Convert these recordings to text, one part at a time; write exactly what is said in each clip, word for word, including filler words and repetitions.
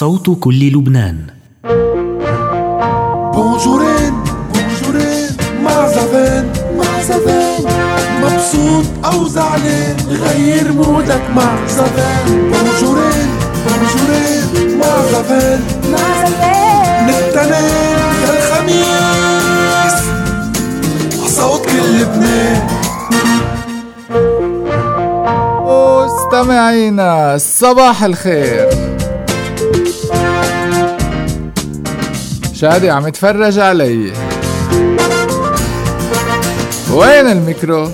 صوت كل لبنان. بونجورين بونجورين مع زفان مع زفان، مبسوط أو زعلان غير مودك مع زفان. بونجورين بونجورين مع زفان مع زفان، نتنين الخميس صوت كل لبنان. مستمعينا صباح الخير. شادي عم يتفرج علي، وين الميكرو؟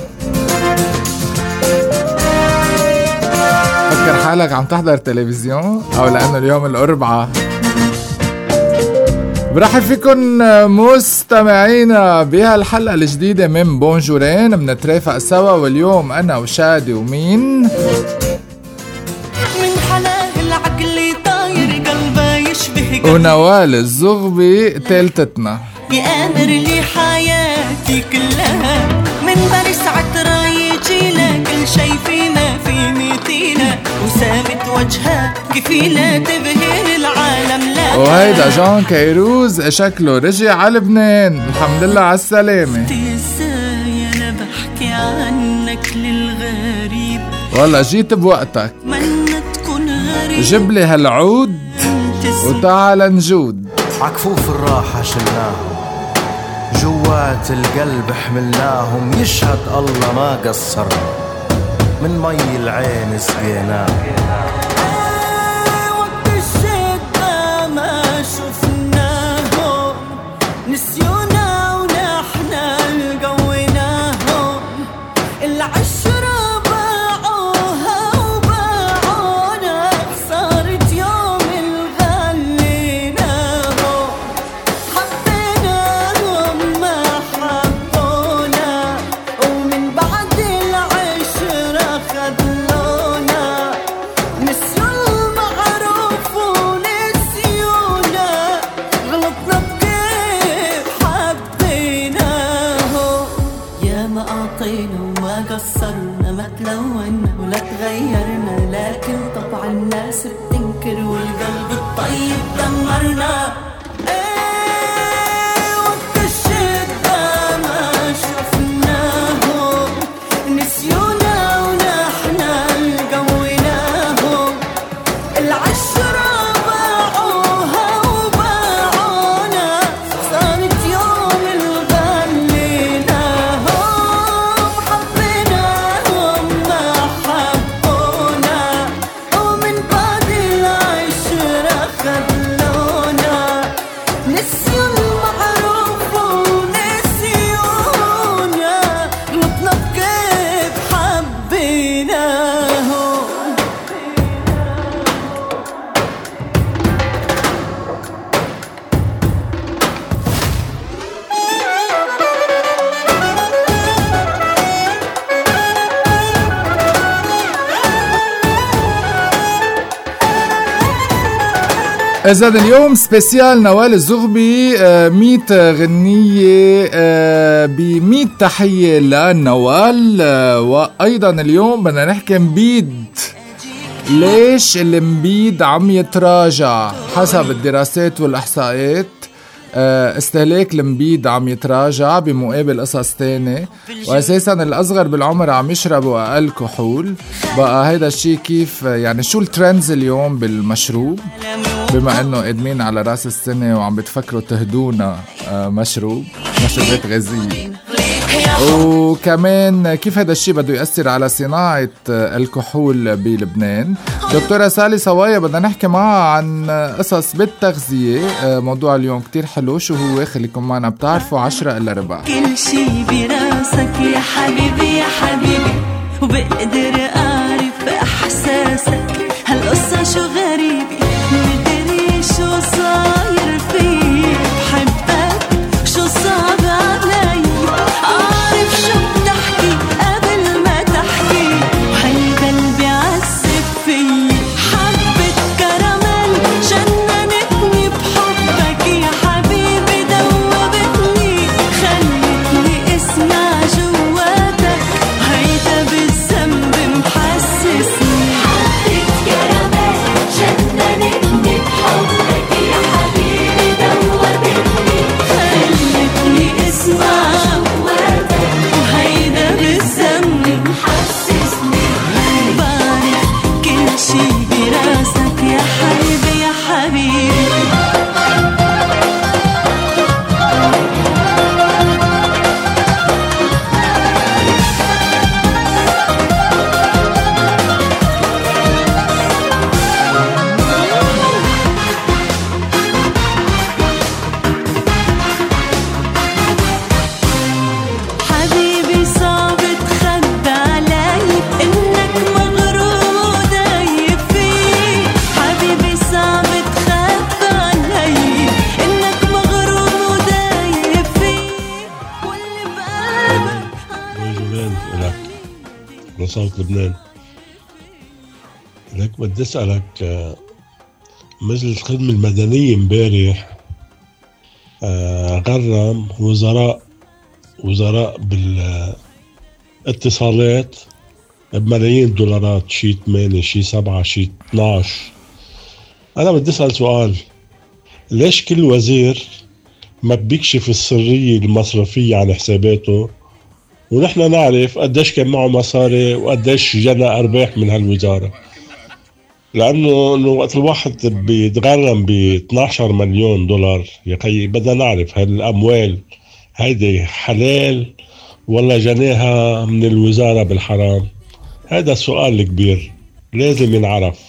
فكر حالك عم تحضر تلفزيون او لانه اليوم الاربعاء. برحب فيكن مستمعينا بهالحلقة الجديدة من بونجورين، منترافق سوا، واليوم انا وشادي ومين من حلاه العقل طاير قلبه يشبه ونوال الزغبي تالتتنا. يأمر لي حياتي كلها من برس عطرة يجينا، كل شي فينا في ميتينا وسامت وجهها كفيلة تبهر العالم. لا وهيدا جون كيروز شكله رجع على لبنان، الحمد لله على السلامة. ازاي انا بحكي عنك للغريب، والله جيت بوقتك، منا تكون غريب. جيب لي هالعود وتعال نجود. عكفوف الراحة شلناهم، جوات القلب حملناهم، يشهد الله ما قصرنا، من مي العين سقيناهم. وقت الشدة ما شفناهم، نسيونا ونحن لقويناهم. العشرة باعوها وباعونا، صارت يوم الغليناهم. حبيناهم ما حبونا، ومن بعد العشرة خذلونا. نسيوا المعروف ونسيونا، غلطنا بكيف حبيناهم. يا ما أعطينا وما قصرنا، ما تلونا ولا تغيرنا، لكن طبع الناس بتنكر والقلب الطيب دمرنا. ايه وقت الشدة ما شفناهم، نسيونا ونحن لقويناهم. العشرة باعوها وباعونا، صارت يوم الغليناهم. حبيناهم ما حبونا، ومن بعد العشرة خذلونا. نسيوا المعروف ونسيونا، غلطنا بكيف حبيناهم. إذن اليوم سبيسيال نوال الزغبي، آه مية غنية آه بمية تحية لنوال. آه وأيضا اليوم بدنا نحكي مبيد. ليش المبيد عم يتراجع؟ حسب الدراسات والإحصاءات آه استهلاك المبيد عم يتراجع بمقابل قصص تاني، وأساسا الأصغر بالعمر عم يشربوا أقل كحول. بقى هيدا الشي كيف يعني شو الترندز اليوم بالمشروب، بما انه قادمين على راس السنة وعم بتفكروا تهدونا آه مشروب مشروبات غازية، وكمان كيف هذا الشيء بده يأثر على صناعة الكحول بلبنان. دكتورة سالي صوايا بدنا نحكي معها عن قصص بالتغذية. موضوع اليوم كتير حلو، شو هو؟ خليكم معنا بتعرفوا. عشرة إلا ربع. كل شي براسك يا حبيبي يا حبيبي، وبقدر أعرف إحساسك. هالقصة شو غريبة، مدري شو صاير فيك. بحبك شو صعب علي، أعرف شو بتحكي قبل ما تحكي، وهالقلب يعذب فيي. حبة كراميل جننتني بحبك يا حبيبي، دوبتني خلتني اسمع جواتك، هيدا بالذنب محسسني. حبة كراميل صوت لبنان. لك بدي أسألك، مجلس الخدمة المدنية امبارح غرم وزراء وزراء بالاتصالات بملايين دولارات، شي ثمانية شي سبعة شي اثناعش. أنا بدي أسأل سؤال، ليش كل وزير ما بيكشف السرية المصرفية عن حساباته ونحن نعرف قديش كان معه مصاري وقديش جنى أرباح من هالوزارة؟ لأنه وقت الواحد بيتغرم ب اثنعش مليون دولار يا خيي بدنا نعرف هالأموال هيدي حلال ولا جناها من الوزارة بالحرام. هذا السؤال الكبير لازم ينعرف.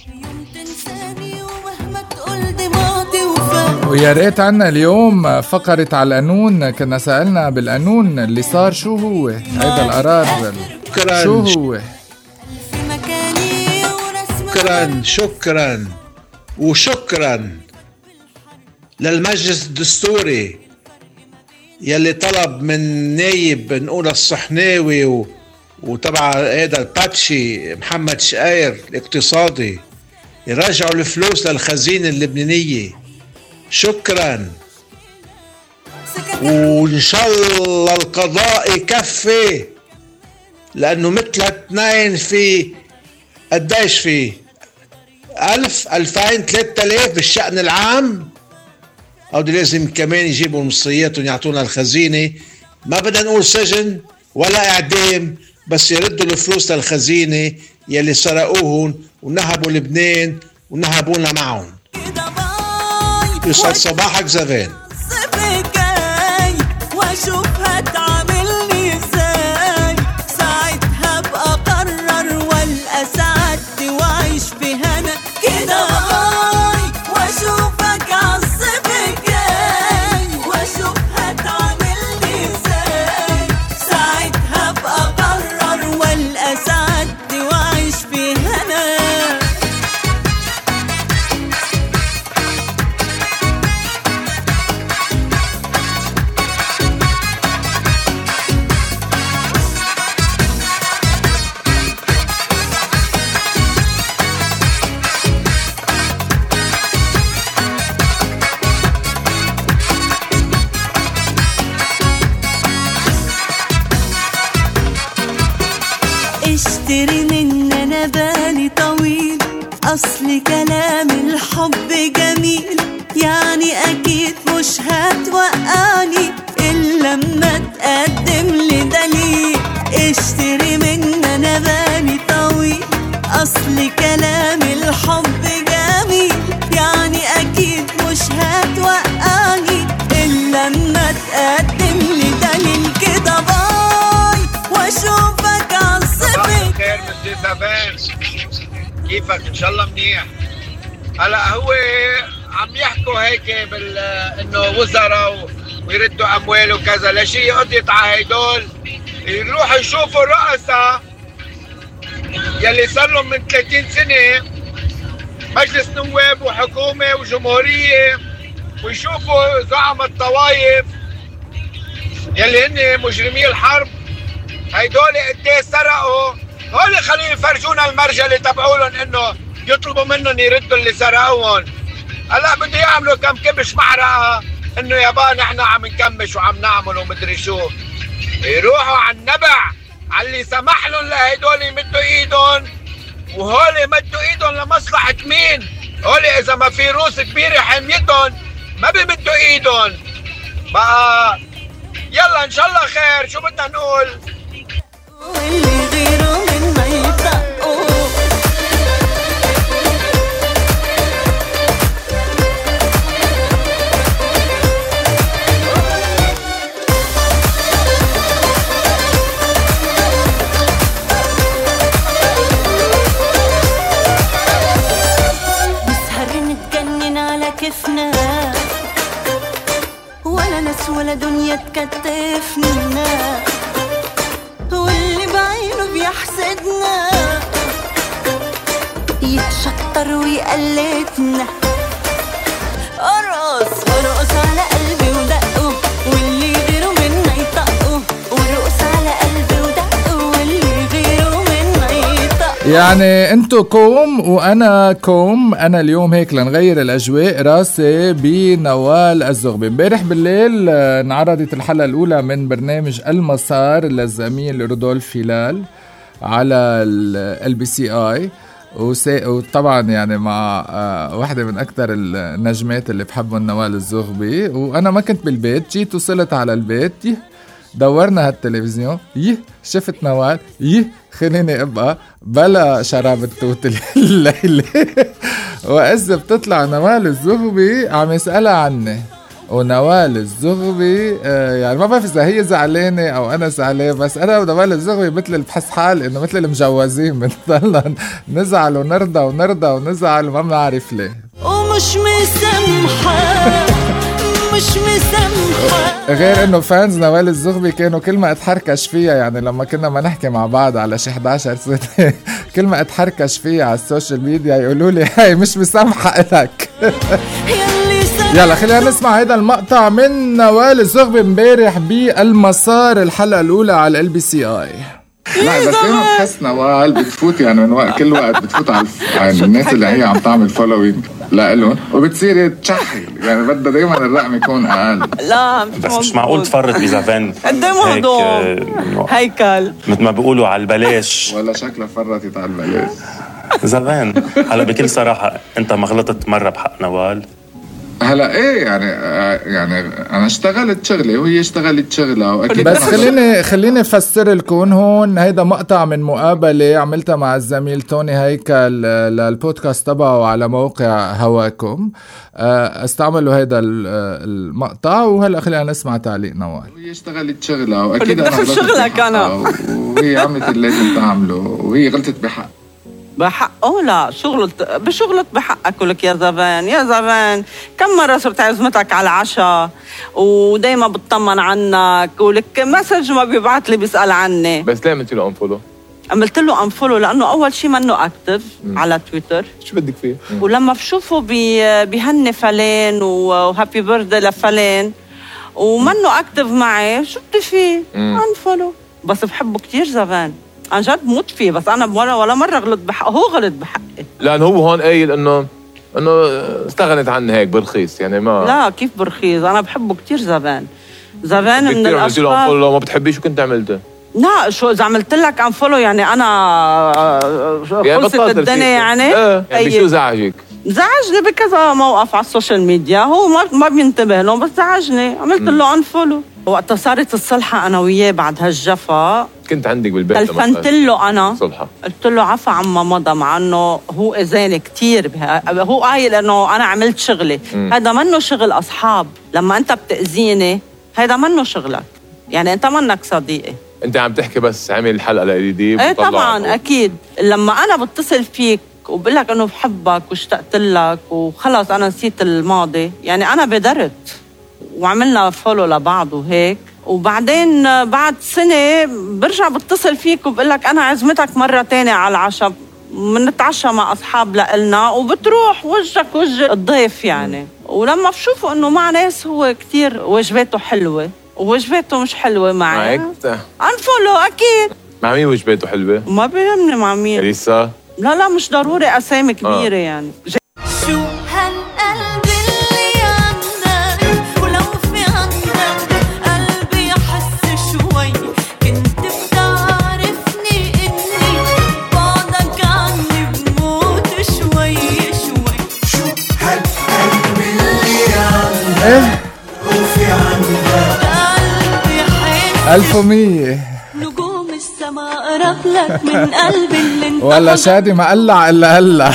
ويا ريت عنا اليوم فقرة على القانون، كنا سألنا بالقانون اللي صار شو هو هيدا القرار، شو هو. شكرا شكرا وشكرا للمجلس الدستوري يلي طلب من نايب نقول الصحناوي و... وطبعا هذا الباتشي محمد شقاير الاقتصادي يرجعوا الفلوس للخزينة اللبنانية. شكرا، وإن شاء الله القضاء يكفي، لأنه مثل اثنين في قديش في ألف ألفين ثلاثة آلاف بالشأن العام، أو دي لازم كمان يجيبوا المصريات ويعطونا الخزينة. ما بدنا نقول سجن ولا إعدام، بس يردوا الفلوس للخزينة يلي سرقوهن ونهبوا لبنان ونهبونا معهم. يسعد صباحك زفان. واشوفها تعاملني ازاي، ساعتها ابقى اقرر والقى سعادتي واعيش في هنا كده. باي واشوفك عالصيف جاي، واشوفها تعاملني ازاي، ساعتها ابقى اقرر والقى سعادتي واعيش في هنا. اشتري من انا بالي طويل، اصل كلام الحب جميل، يعني اكيد مش هتوقعني الا لما تقدم لي دليل. اشتري من انا بالي طويل، اصل كلام الحب جميل، يعني اكيد مش هتوقعني الا لما تقدم لي دليل كده. باي واشوفك عالصيف. خير مسي زفان، كيفك؟ ان شاء الله منيح. هلا هو عم يحكوا هيك بال انه وزراء ويردوا اموال وكذا، لشي قضيت على هدول يروحوا يشوفوا الرؤساء يلي صار لهم من ثلاثين سنه مجلس نواب وحكومه وجمهوريه، ويشوفوا زعم الطوائف يلي هن مجرمي الحرب هيدول قديه سرقوا. هول خليهم يفرجونا المرجله تبعولن انه يطلبوا منهم يردوا اللي سرقوهم. هلا بده يعملوا كم كبش معرقه انه يابا نحن عم نكمش وعم نعمل ومدري شو. يروحوا على النبع على اللي سمح لهم لهدول يمدوا ايدهم، وهول مدوا ايدهم لمصلحه مين؟ هول اذا ما في روس كبيره حميتهم ما بيمدوا ايدهم. بقى يلا ان شاء الله خير، شو بدنا نقول؟ واللي غيره من ما يطقوا نسهر نتجنن على كيفنا، ولا ناس ولا دنيا تكتفنا، واللي بعينه بيحسدنا يتشطر ويقلدنا. ارقص ارقص على قلبي ودقه، واللي غيره منا يطقه، ورقص على قلبي ودقه، واللي غيره منا يعني انتو كوم وانا كوم. انا اليوم هيك لنغير الاجواء راسي بنوال الزغبي. امبارح بالليل انعرضت الحلقة الاولى من برنامج المسار للزميل رودولف هلال على ال بي سي اي، وطبعا يعني مع واحدة من أكثر النجمات اللي بحبهم نوال الزغبي. وأنا ما كنت بالبيت، جيت وصلت على البيت، دورنا هالتلفزيون، يه شفت نوال، يه خليني أبقى بلا شراب التوت الليلة. وإذا بتطلع نوال الزغبي عم يسألها عني، ونوال الزغبي آه يعني ما بعرف إذا هي زعلانة أو أنا زعلان، بس أنا ونوال الزغبي مثل بحس حال إنه مثل المجوزين بنضلنا نزعل ونرضى ونرضى ونزعل وما بنعرف ليه. ومش مسامحة مش مسامحة. غير إنه فانز نوال الزغبي كانوا كل ما أتحركش فيها، يعني لما كنا ما نحكي مع بعض على شي إحدى عشر سنة كل ما أتحركش فيها على السوشيال ميديا يقولوا لي هاي مش مسامحة إلك. يلا خلينا نسمع هذا المقطع من نوال الزغبي امبارح بالمسار الحلقة الأولى على ال بي سي اي. لا بس دايما بحس نوال بتفوت يعني من وقت كل وقت بتفوت على يعني الناس اللي هي عم تعمل فولوينج لإلهم وبتصير تشحي، يعني بدها دايما الرقم يكون أقل. لا بس مش معقول تفرط بزافان قد ايه موضوع هيكل مثل ما بيقولوا على البلاش. ولا شكلها فرطت على البلاش زافان. هلا بكل صراحة أنت ما غلطت مرة بحق نوال؟ هلا ايه يعني يعني انا اشتغلت شغلي وهي اشتغلت شغلها واكيد. بس خليني خليني افسر لكم هون. هيدا مقطع من مقابله عملتها مع الزميل توني هيكل للبودكاست تبعه على موقع هواكم. استعملوا هيدا المقطع وهلا خلينا نسمع تعليق نوال. وهي اشتغلت شغلها واكيد انا غلطت شغلك انا وهي عملت اللي لازم تعمله وهي غلطت بحق بحقه. لا شغلت بشغلت بحقك. ولك يا زبان يا زبان كم مرة صرت عزمتك على العشاء ودايما بتطمن عنك، ولك مسج ما بيبعت لي بيسأل عني. بس ليه عملت له انفولو؟ عملت له انفولو لأنه أول شيء منه أكتف على تويتر. شو بدك فيه؟ ولما بشوفه بيهني فلان وهابي بيرثدي لفلان ومنه أكتف معي شو بدي فيه؟ انفولو. بس بحبه كتير زبان عن جد موت فيه، بس أنا مرة ولا مرة غلط بحقه، هو غلط بحقي. لأن هو هون قايل إنه إنه استغنت عنه هيك برخيص يعني ما. لا كيف برخيص، أنا بحبه كتير زبان زبان من الأشخاص. ما بتحبيه شو كنت عملته؟ لا شو إذا عملت لك أنفولو يعني أنا خلصت الدنيا يعني. اه يعني شو زعجك؟ زعجني بكذا موقف على السوشيال ميديا، هو ما ما بينتبه لهم بس زعجني، عملت له أنفولو. وقتها صارت الصلحة أنا وياه بعد هالجفا كنت عندك بالبيت تلفنت له أنا صلحة. قلت له عفا عما مضى، مع أنه هو إذاني كتير. هو قايل أنه أنا عملت شغلي. هذا منه شغل أصحاب. لما أنت بتأذيني هذا منه شغلك، يعني أنت منك صديقي. أنت عم تحكي بس عمل الحلقة لإيدي. إيه طبعا أكيد. لما أنا بتصل فيك وبقول لك أنه بحبك واشتقت لك وخلص أنا نسيت الماضي، يعني أنا بدرت وعملنا فولو لبعض وهيك، وبعدين بعد سنة برجع بتصل فيك وبقول لك أنا عزمتك مرة تانية على العشاء، منتعشى مع أصحاب لإلنا وبتروح وجهك وجه الضيف يعني. ولما بشوفه إنه مع ناس هو كتير وجباته حلوة ووجباته مش حلوة معي أنفولو أكيد. مع مين وجباته حلوة؟ ما بيهمني مع مين. لسه لا لا مش ضروري أسامي كبيرة آه. يعني شو هالقلب اللي عندك ولو في عندك قلبي يحس شوي كنت بتعرفني إني بعدك عني بموت شوي شوي. شو هالقلب اللي عندك وفي عندك قلبي حس ألف ومية نجوم السما قرب لك من قلبي اللي انت ولا شادي ما قلع إلا هلا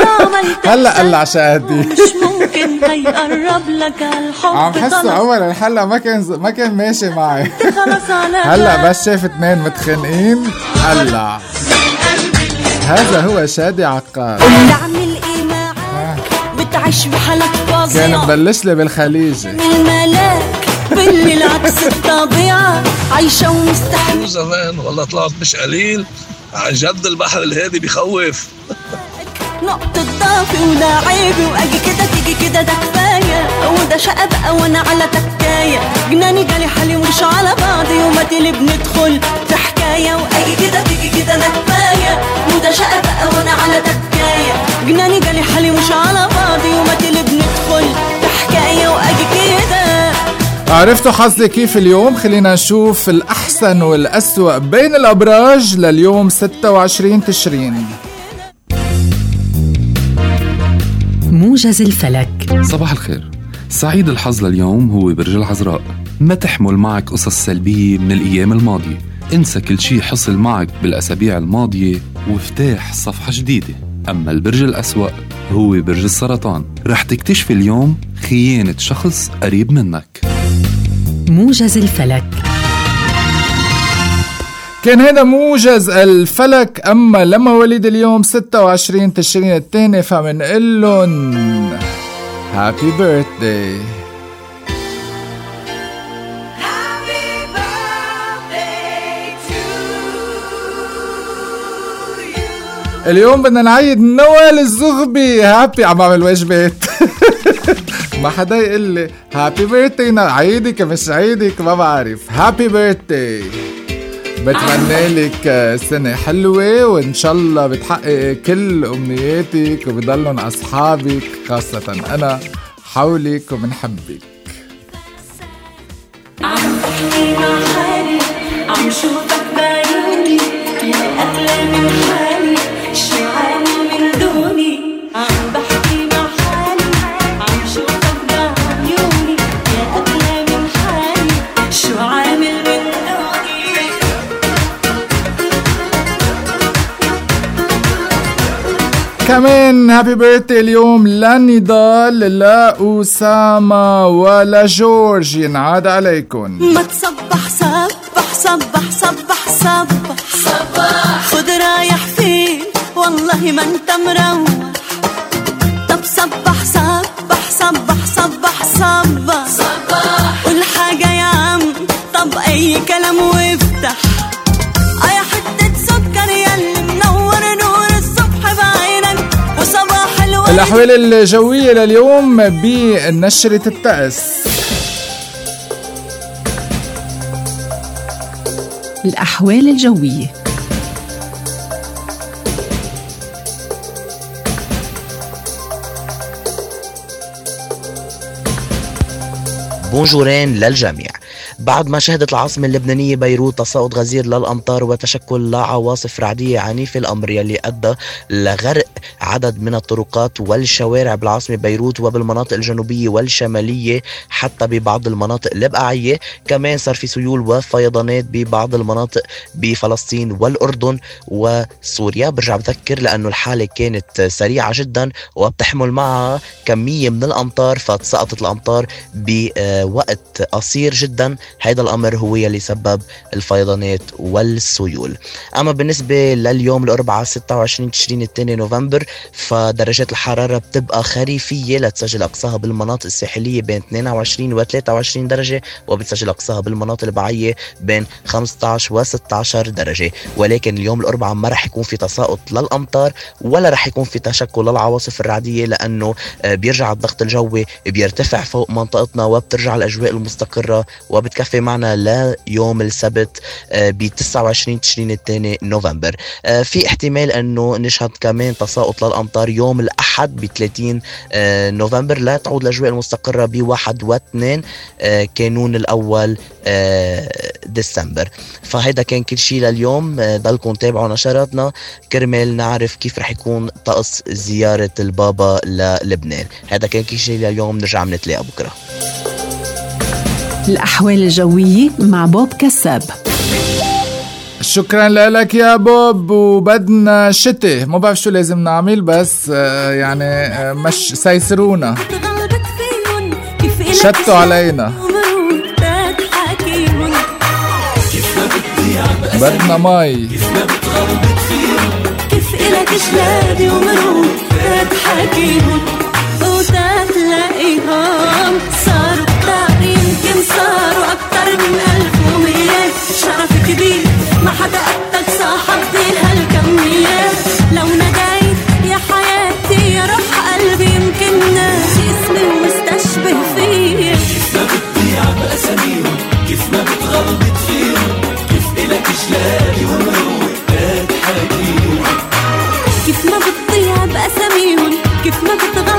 هلا قلع شادي. مش ممكن هيقرب لك هالحب. عم حسه أول الحلقة ما كان ما كان ماشي معي. هلا بس شاف اثنين متخانقين قلع. هذا هو شادي عقار. بتعمل ايه معك بتعيش بحالك فاضية. كان مبلش لي بالخليجي من الملاك باللي العكس الطبيعة عايشة ومستحيل. زمان والله طلعت مش قليل عن جد. البحر الهادي بيخوف. نقطة ضعفي وده عيبي واجي كده تيجي كده ده كفاية. وده شقة بقى وانا على تكاية جناني جالي حالي ومش على بعضي وما تلي بندخل في حكاية. واجي كده تيجي كده ده كفاية وده شقة بقى عرفتوا حظي كيف اليوم؟ خلينا نشوف الأحسن والأسوأ بين الأبراج لليوم ستة وعشرين تشرين. موجز الفلك. صباح الخير. سعيد الحظ لليوم هو برج العذراء. ما تحمل معك قصص سلبية من الأيام الماضية، انسى كل شي حصل معك بالأسابيع الماضية وافتح صفحة جديدة. أما البرج الأسوأ هو برج السرطان، رح تكتشف اليوم خيانة شخص قريب منك. موجز الفلك. كان هذا موجز الفلك. أما لما وليد اليوم ستة وعشرين تشرين الثاني فمنقل لهم هابي بيرثداي. اليوم بدنا نعيد نوال الزغبي. هابي عم بعمل واجبات ما حدا يقول لي هابي بيرثداي، عيدك مش عيدك ما بعرف. هابي بيرثداي، بتمنى لك سنة حلوة وإن شاء الله بتحقق كل أمنياتك وبضلن أصحابك خاصة أنا حولك وبنحبك. عم بحكي مع حالي، عم شوفك بعيوني، يا أغلى من حالي، شو عامل من دوني. عم بحكي مع حالي، عم شوفك بعيوني، يا أغلى من حالي، شو عامل من دوني. كمان هابي بيرثداي اليوم لا نضال لا أسامة ولا جورج، ينعاد عليكم. ما تصبح صبح صبح صبح صبح صبح، خد رايح فين والله ما انت مروح. طب صبح صبح صبح صبح صبح صبح، قول حاجة يا عم، طب أي كلام وافتح. أي حتة سكر ياللي منور نور الصبح بعينك وصباح الورد. الأحوال الجوية لليوم بنشرة التأس. الأحوال الجوية. بونجورين للجميع. بعد ما شهدت العاصمة اللبنانية بيروت تساقط غزير للأمطار وتشكل لعواصف رعدية عنيفة الأمر يلي أدى لغرق عدد من الطرقات والشوارع بالعاصمة بيروت وبالمناطق الجنوبية والشمالية حتى ببعض المناطق البقعية. كمان صار في سيول وفيضانات ببعض المناطق بفلسطين والأردن وسوريا. برجع بذكر لأنه الحالة كانت سريعة جدا وبتحمل معها كمية من الأمطار، فتسقطت الأمطار بوقت قصير جدا. هذا الأمر هو يلي سبب الفيضانات والسيول. أما بالنسبة لليوم الأربعاء ستة وعشرين تشرين الثاني نوفمبر فدرجات الحرارة بتبقى خريفية، لتسجل أقصاها بالمناطق الساحلية بين اثنين وعشرين و ثلاثة وعشرين درجة، وبتسجل أقصاها بالمناطق البعية بين خمسة عشر و ستة عشر درجة. ولكن اليوم الأربعاء ما رح يكون في تساقط للأمطار ولا رح يكون في تشكل للعواصف الرعدية، لأنه بيرجع الضغط الجوي بيرتفع فوق منطقتنا وبترجع الأجواء المستقرة وبتكفي معنا ليوم السبت ب تسعة وعشرين تشرين الثاني نوفمبر. في احتمال أنه نشهد كمان تساقط للأمطار يوم الأحد ب ثلاثين نوفمبر، لا تعود الأجواء المستقرة بواحد واثنين كانون الأول ديسمبر. فهذا كان كل شيء لليوم. ضلكم تابعوا نشراتنا كرمال نعرف كيف رح يكون طقس زيارة البابا للبنان. هذا كان كل شيء لليوم، نرجع منتلاقى بكرة. الأحوال الجوية مع بوب كساب. شكرا لك يا بوب. وبدنا شتي، ما بعرف شو لازم نعمل بس يعني مش سيسرونا شتوا علينا. بدنا مي كيف إلك جلادي ومرود تضحكيهم وتتلاقيهم. صاروا كتار يمكن صاروا أكتر من ألف ومية، شرف كبير ما حدا قدك صاحب دي هالكمية. لو ناديت يا حياتي يا روح قلبي يمكن ناس اسمي ومستشبه فيه. كيف ما بتضيع بأساميهم، كيف ما بتغلط فيهم، كيف إلك جلالي ومروق تضحكيهم. كيف ما بتضيع بأساميهم، كيف ما بتغلط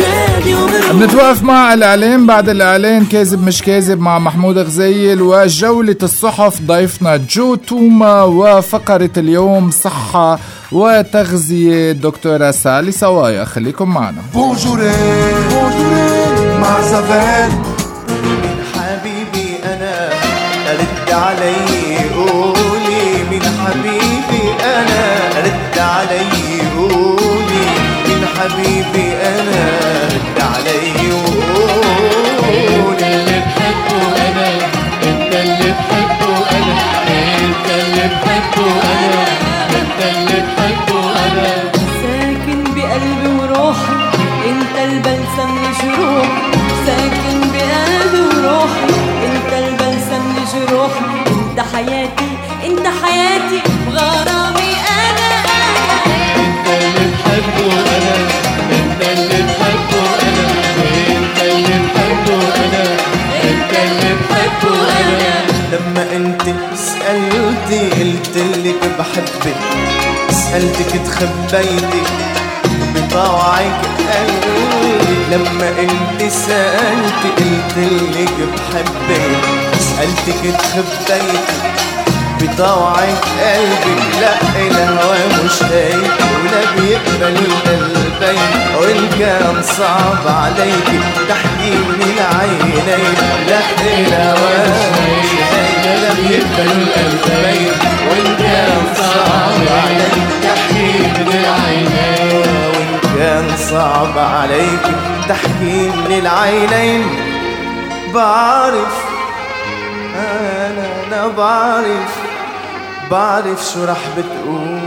شادي ومروح. بنتوقف مع الإعلان، بعد الإعلان كاذب مش كاذب مع محمود غزيل، وجولة الصحف ضيفنا جو توما، وفقرة اليوم صحة وتغذية دكتورة سالي سوايا. خليكم معنا. بونجوري بونجوري مع زفان. من حبيبي أنا رد علي قولي، من حبيبي أنا رد علي قولي، من حبيبي أنا رد علي قولي. انت اللي بحبه أنا، انت اللي بحبه أنا، انت اللي بحبه أنا، انت اللي بحبه أنا. ساكن بقلبي وروحي انت البلسم لجروحي، ساكن بقلبي وروحي انت البلسم لجروحي، انت حياتي انت حياتي وغرامي انا. انت اللي بحبه أنا، انت اللي بحبه أنا، انت اللي بحبه أنا، انت اللي بحبه أنا. لما انت سألتي قلتلك بحبك، سألتك تخبيتي بطوعك قلبي. لما انت سألتي قلتلك بحبك، سألتك تخبيتي بطوعك قلبي. لا الهوى مش هيك ولا بيقبل القلبين، وإن كان صعب عليك تحكي من العينين. لا الهوى مش هيك ولا بيقبل القلبين، وإن كان صعب عليك تحكي من العينين، وإن كان صعب عليك تحكي من العينين. بعرف أنا أنا بعرف بعرف شو رح بتقولي.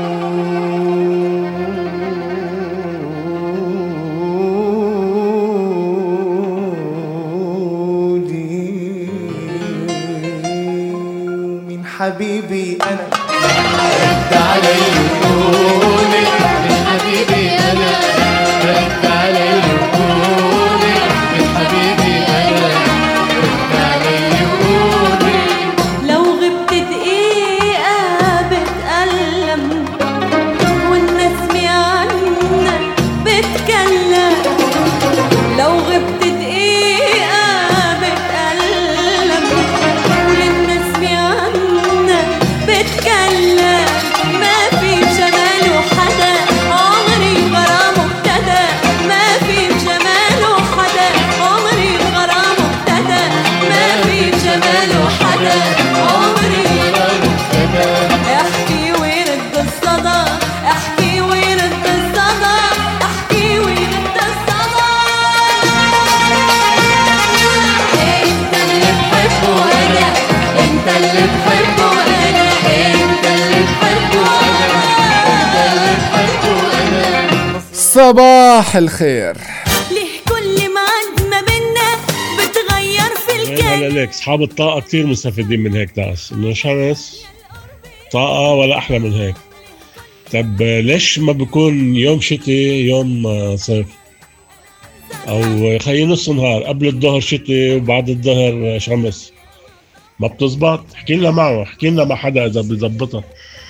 من حبيبي أنا رد علي قولي، من حبيبي أنا رد علي قولي، من حبيبي أنا رد علي قولي. لو غبت دقيقة بتألم والنسمة عنك بتكلم، لو غبت دقيقة بتألم والنسمة عنك بتكلم. ما في جماله حدا عمري غرامه ابتدى، ما في جماله حدا عمري غرامه ابتدى، ما في جماله حدا عمري غرامه ابتدى. احكي ويرد الصدى، احكي ويرد الصدى، احكي ويرد الصدى. انت اللي بحبه انا، انت اللي بحبه انا، انت اللي بحبه انا، انت اللي بحبه انا. صباح الخير. ليه كل ما عد ما بينا بتغير في الكلام. لا ليك اصحاب الطاقه كثير مستفيدين من هيك ناس، انه شمس طاقه ولا احلى من هيك. طب ليش ما بيكون يوم شتي يوم صيف، او خلي نص نهار، قبل الظهر شتي وبعد الظهر شمس؟ ما بتزبط. احكي لنا معه، احكي لنا مع حدا اذا بيزبطها.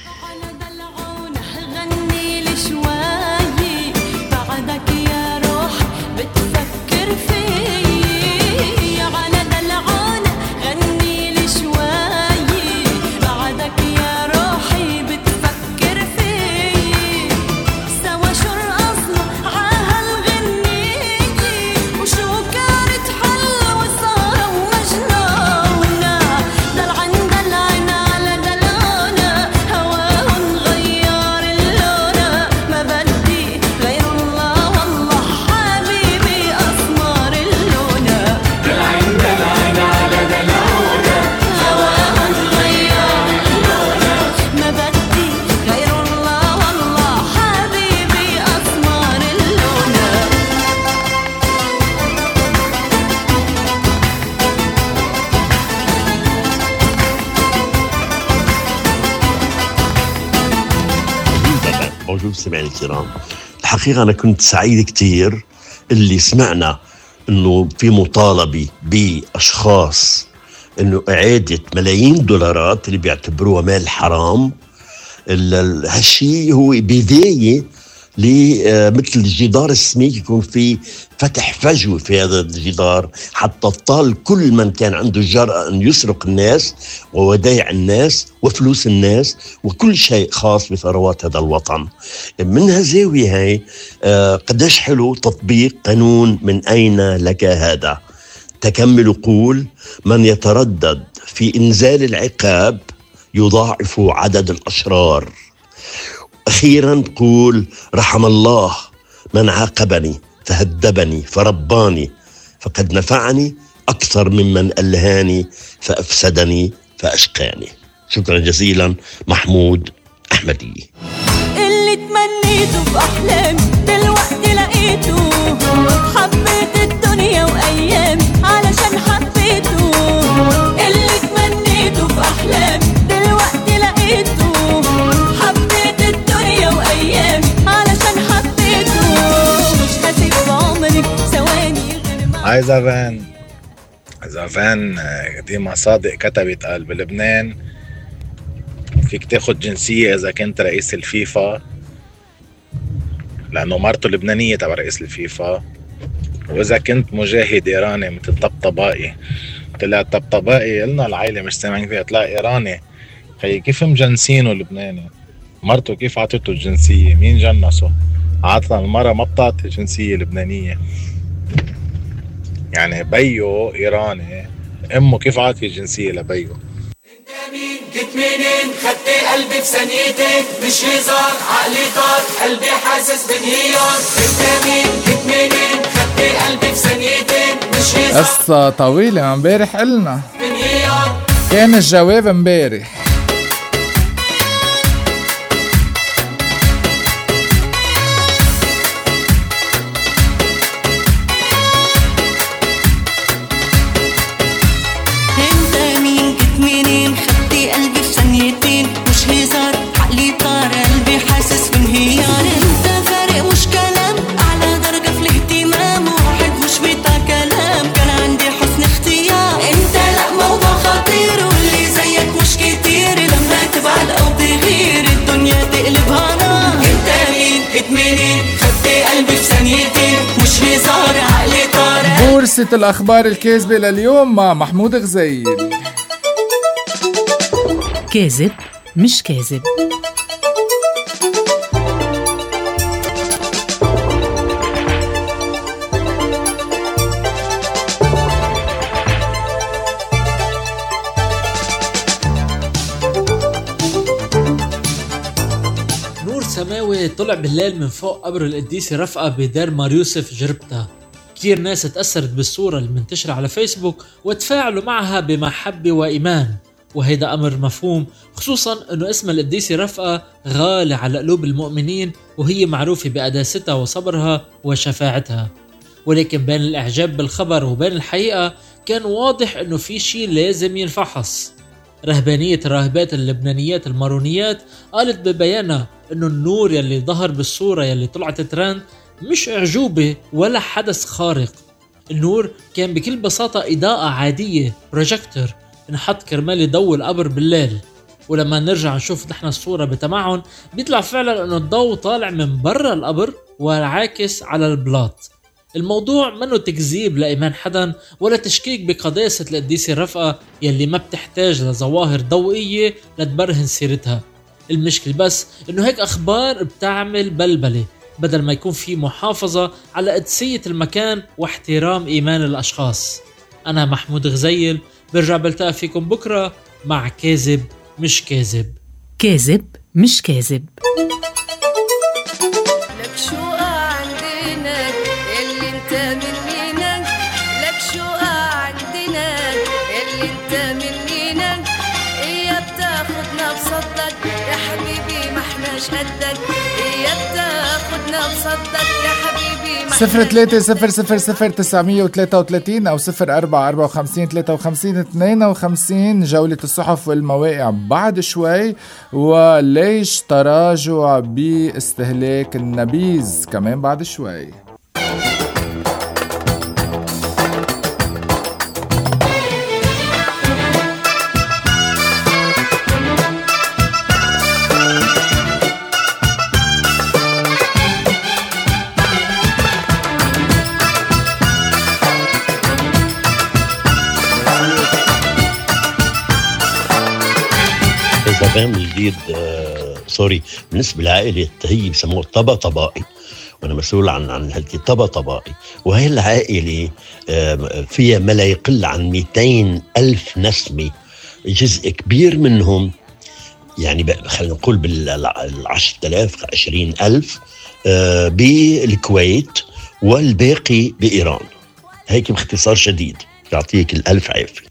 غني لي شوي بعدك يا روح بتفكر فيي، على دلعونة غني لي شوي بعدك يا روحي بتفكر فيي. سوا شو رقصنا عهالغنية وشو كانت حلوة صاروا مجنونة. دلعن دلعن على دلعونة هواهم غير اللونة، ما بدي غير الله والله حبيبي أسمر اللونة. دلعن دلعن على دلعونة هواهم غير اللونة، ما بدي غير الله والله حبيبي أسمر اللونة. موجود سمعنا الكرام، الحقيقة أنا كنت سعيد كتير اللي سمعنا أنه في مطالبة بأشخاص أنه إعادة ملايين دولارات اللي بيعتبروها مال حرام. هالشيء هو بداية مثل الجدار السميك يكون في فتح فجوة في هذا الجدار حتى طال كل من كان عنده الجرأة أن يسرق الناس وودائع الناس وفلوس الناس وكل شيء خاص بثروات هذا الوطن. من هالزاوية هاي آه قداش حلو تطبيق قانون من أين لك هذا. تكمل قول من يتردد في إنزال العقاب يضاعف عدد الأشرار. أخيرا قول رحم الله من عاقبني فهذبني فرباني فقد نفعني أكثر ممن ألهاني فأفسدني فأشقاني. شكرا جزيلا. محمود أحمدي. اللي تمنيته بأحلامي دلوقتي لقيته، حبيت الدنيا وأيامي علشان حبيته. اللي تمنيته بأحلامي دلوقتي لقيته، حبيت الدنيا وأيامي علشان حبيته. مش هسيب عمري ثواني. هاي زافان زافان ديما صادق كتبت قال بلبنان فيك تاخد جنسية إذا كنت رئيس الفيفا، لأنه مرته لبنانية تبع رئيس الفيفا، وإذا كنت مجاهد إيراني مثل طبطبائي. طلع طبطبائي قلنا العائلة مش سامعين فيها، طلع إيراني. خي كيف مجنسينه لبناني؟ مرته كيف عطيته الجنسية؟ مين جنسه؟ عطنا المرة ما بتعطي الجنسية لبنانية، يعني بيو إيراني، أمه كيف عطي الجنسية لبيو؟ جيت منين خدت قلبي في ثانيتين، مش هزار عقلي طار قلبي حاسس بانهيار. انت مين جيت منين خدت قلبي في ثانيتين، مش هزار. قصة طويلة. امبارح قلنا كان الجواب امبارح. بورصة الأخبار الكاذبة لليوم مع محمود غزيل. كاذب مش كاذب. نور سماوي طلع بالليل من فوق قبر القديسة رفقة بدير مار يوسف جربتا. كتير ناس تأثرت بالصورة المنتشرة على فيسبوك وتفاعلوا معها بمحبة وإيمان، وهيدا أمر مفهوم، خصوصا أنه اسم القديسة رفقة غالي على قلوب المؤمنين، وهي معروفة بقداستها وصبرها وشفاعتها. ولكن بين الإعجاب بالخبر وبين الحقيقة كان واضح أنه في شيء لازم ينفحص. رهبانية الراهبات اللبنانيات المارونيات قالت ببيانها أنه النور يلي ظهر بالصورة يلي طلعت ترند مش أعجوبة ولا حدث خارق. النور كان بكل بساطة إضاءة عادية، بروجيكتور انحط كرمال يضوي القبر بالليل. ولما نرجع نشوف نحن الصورة بتمعن بيطلع فعلا أنه الضوء طالع من برا القبر وعاكس على البلاط. الموضوع منه تكذيب لإيمان حدا ولا تشكيك بقداسة القديسة رفقة يلي ما بتحتاج لظواهر ضوئية لتبرهن سيرتها. المشكل بس إنه هيك أخبار بتعمل بلبلة بدل ما يكون في محافظة على قدسية المكان واحترام إيمان الأشخاص. أنا محمود غزيل، برجع بلتقى فيكم بكرة مع كاذب مش كاذب. كاذب مش كاذب. لك شو عندنا اللي انت منينا، لك شو عندنا اللي انت منينا. ايا بتاخدنا بصدك يا حبيبي ما احناش قدك، ايا بتاخدنا بصدك يا حبيبي ما صفر ثلاثة صفر صفر صفر تسعمية وثلاثة وثلاثين أو صفر أربعة أربعة وخمسين ثلاثة وخمسين اثنين وخمسين. جولة الصحف والمواقع بعد شوي، وليش تراجع باستهلاك النبيذ كمان بعد شوي. الفهم الجديد آه سوري بالنسبة لعائلة هي بسموه طبا طبائي، وأنا مسؤول عن عن هالكي طبا طبائي. وهي العائلة آه فيها ما لا يقل عن مئتين ألف نسمة، جزء كبير منهم يعني خلينا نقول بالعشرة آلاف عشرين ألف آه بالكويت والباقي بإيران. هيك باختصار شديد، يعطيك الألف عافية.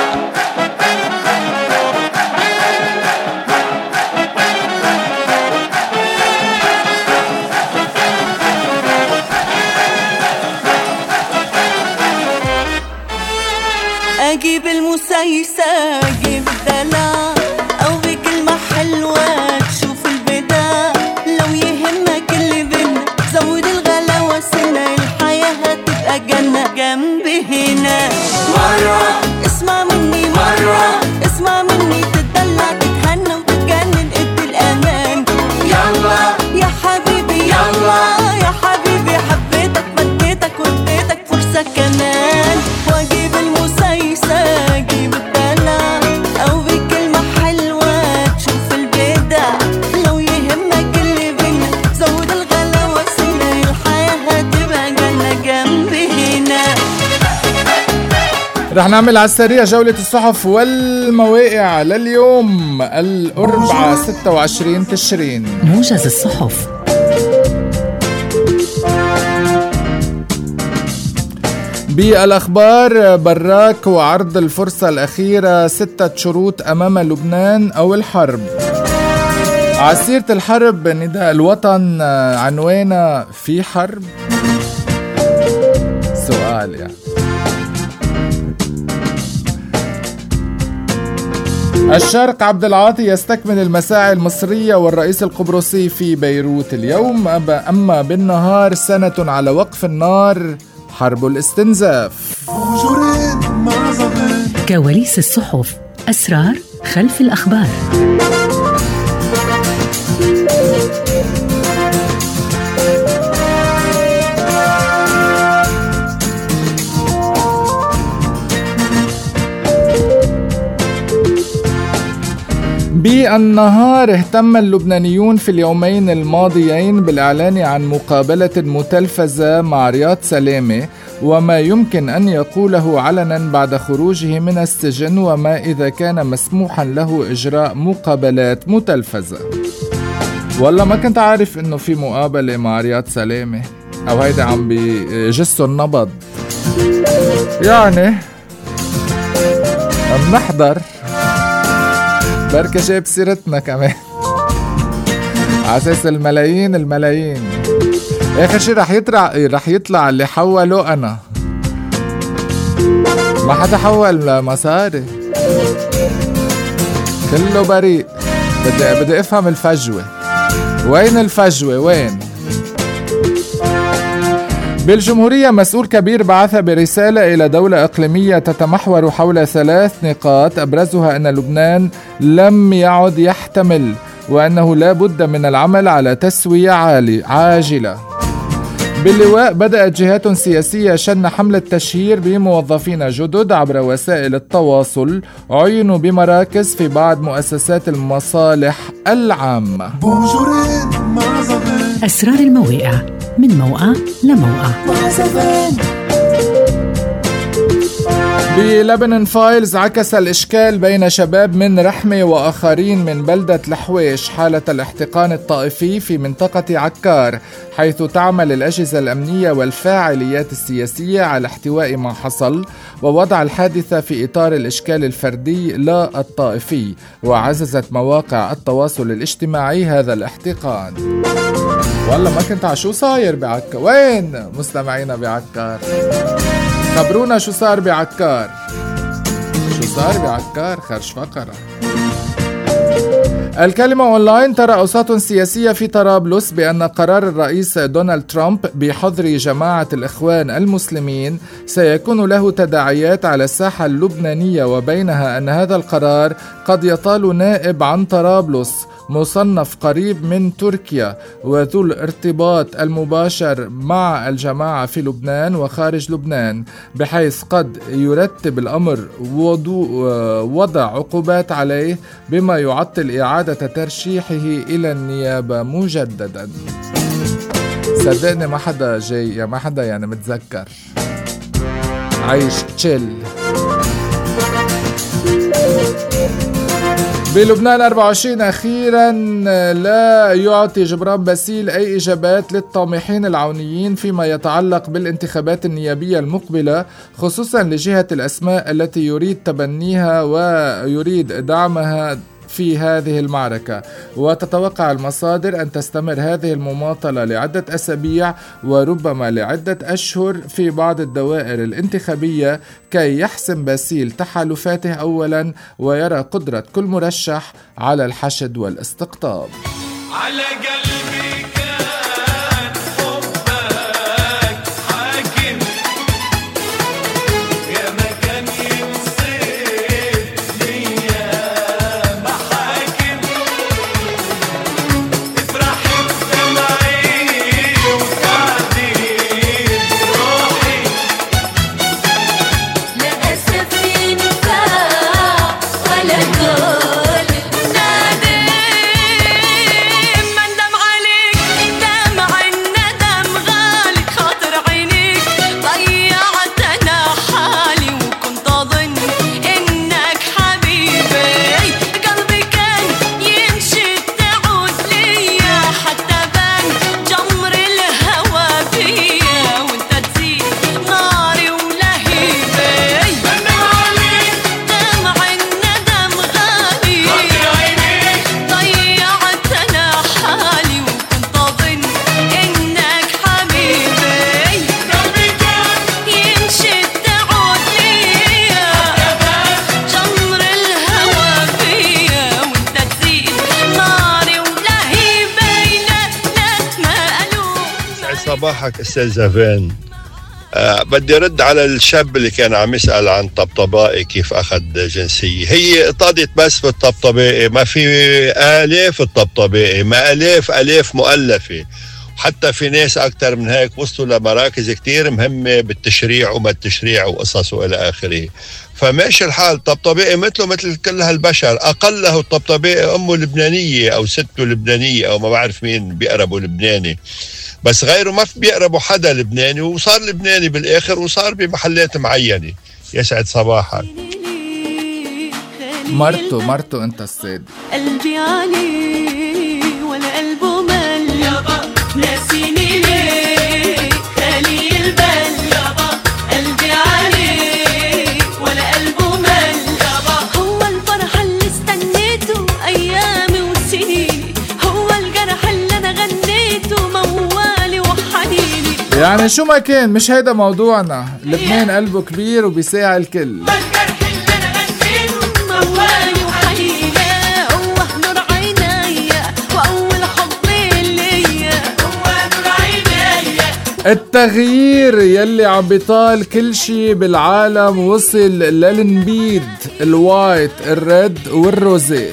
أجيب المسيسة أجيب الدلع أو بكلمة حلوة تشوف البداع، لو يهمك اللي بينا زود الغلاوة سنة، الحياة هتبقى جنة جنبي هنا. مرة اسمع مني، مرة اسمع مني، تتدلع تتهنى وتتجنن قد الأمان. يلا يا حبيبي يلا يا حبيبي، حبيتك مديتك واديتك فرصة كمان. واجيب المسيسة اجيب الدلع او بكلمة حلوة تشوف البدع، لو يهمك اللي بينا زود الغلاوة سنة، الحياة هتبقى جنة جنبي هنا. رح نعمل على السريع جولة الصحف والمواقع لليوم الأربعاء ستة وعشرين تشرين. موجز الصحف. بالأخبار، براك وعرض الفرصة الأخيرة، ستة شروط أمام لبنان أو الحرب. عسيرة الحرب، نداء الوطن عنوانا في حرب؟ سؤال يعني. الشرق، عبد العاطي يستكمل المساعي المصرية والرئيس القبرصي في بيروت اليوم. أما بالنهار، سنة على وقف النار، حرب الاستنزاف. كواليس الصحف، أسرار خلف الأخبار. بالنهار، اهتم اللبنانيون في اليومين الماضيين بالإعلان عن مقابلة متلفزة مع رياض سلامة وما يمكن أن يقوله علنا بعد خروجه من السجن، وما إذا كان مسموحا له إجراء مقابلات متلفزة. والله ما كنت عارف إنه في مقابلة مع رياض سلامة، أو هيدا عم بيجسوا النبض يعني. بنحضر بركة جايب سيرتنا كمان عساس الملايين الملايين. آخر شي رح يطلع رح يطلع اللي حوله أنا، ما حدا حول مصاري، كله بريء. بدي بدي افهم الفجوة، وين الفجوة وين؟ بالجمهورية، مسؤول كبير بعث برسالة إلى دولة إقليمية تتمحور حول ثلاث نقاط، أبرزها أن لبنان لم يعد يحتمل، وأنه لا بد من العمل على تسوية عالي عاجلة. باللواء، بدأت جهات سياسية شن حملة تشهير بموظفين جدد عبر وسائل التواصل عينوا بمراكز في بعض مؤسسات المصالح العامة. أسرار المواقع، من موقع لموقع. بلبنان فايلز، عكس الإشكال بين شباب من رحمة وآخرين من بلدة الحويش حالة الاحتقان الطائفي في منطقة عكار، حيث تعمل الأجهزة الأمنية والفاعليات السياسية على احتواء ما حصل ووضع الحادثة في إطار الإشكال الفردي لا الطائفي، وعززت مواقع التواصل الاجتماعي هذا الاحتقان. والله ما كنت عشو صاير بعكار. وين مستمعينا بعكار؟ خبرونا شو صار بعكار. شو صار بعكار؟ خرج فقرة. الكلمة أونلاين، ترى أوساط سياسية في طرابلس بأن قرار الرئيس دونالد ترامب بحظر جماعة الإخوان المسلمين سيكون له تداعيات على الساحة اللبنانية، وبينها أن هذا القرار قد يطال نائب عن طرابلس مصنف قريب من تركيا وذو الارتباط المباشر مع الجماعة في لبنان وخارج لبنان، بحيث قد يرتب الأمر وضع عقوبات عليه بما يعطل إعادة ترشيحه إلى النيابة مجددا. صدقني ما حدا جاي، يعني ما حدا يعني متذكر، عايش تشيل. بلبنان أربعة وعشرين أخيرا لا يعطي جبران باسيل أي إجابات للطامحين العونيين فيما يتعلق بالانتخابات النيابية المقبلة، خصوصا لجهة الأسماء التي يريد تبنيها ويريد دعمها في هذه المعركة. وتتوقع المصادر أن تستمر هذه المماطلة لعدة أسابيع وربما لعدة أشهر في بعض الدوائر الانتخابية كي يحسم باسيل تحالفاته أولا ويرى قدرة كل مرشح على الحشد والاستقطاب. على قلبي كان حبك حاكم، يا مكان ينصيب ليا محاكم، افرحي بدمعي وسعدي بروحي، لا أسف ينفع ولا قول نادي. صباحك استاذ زافين. أه بدي رد على الشاب اللي كان عم يسأل عن طبطبائي كيف أخذ جنسية. هي اطادت بس في الطبطبائي، ما في آلاف الطبطبائي، ما آلاف آلاف مؤلفة، حتى في ناس أكتر من هيك وصلوا لمراكز كتير مهمة بالتشريع وما التشريع وقصص وإلى آخره. فماشي الحال، طبطبائي مثله مثل كل هالبشر، أقله الطبطبائي أمه لبنانية أو سته لبنانية أو ما بعرف مين بيقربوا لبناني، بس غيره ما في بيقربوا حدا لبناني، وصار لبناني بالآخر وصار بمحلات معينة. يسعد صباحك. مرته مرته انت السيد. قلبي عليه ولا قلبه مل، يابا ناسيني ليه خالي البال، يابا قلبي عليه ولا قلبه مل، يابا هو الفرح اللي استنيته ايامي وسنيني، هو الجرح اللي انا غنيته موالي وحنيني. يعني شو ما كان مش هيدا موضوعنا، لبنان قلبه كبير وبيساع الكل. التغيير يلي عم بيطال كل شي بالعالم وصل للنبيد، الوايت الريد والروزي.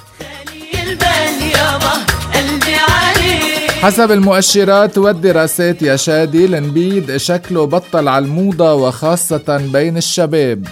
حسب المؤشرات والدراسات يا شادي، النبيد شكله بطل على الموضة وخاصة بين الشباب.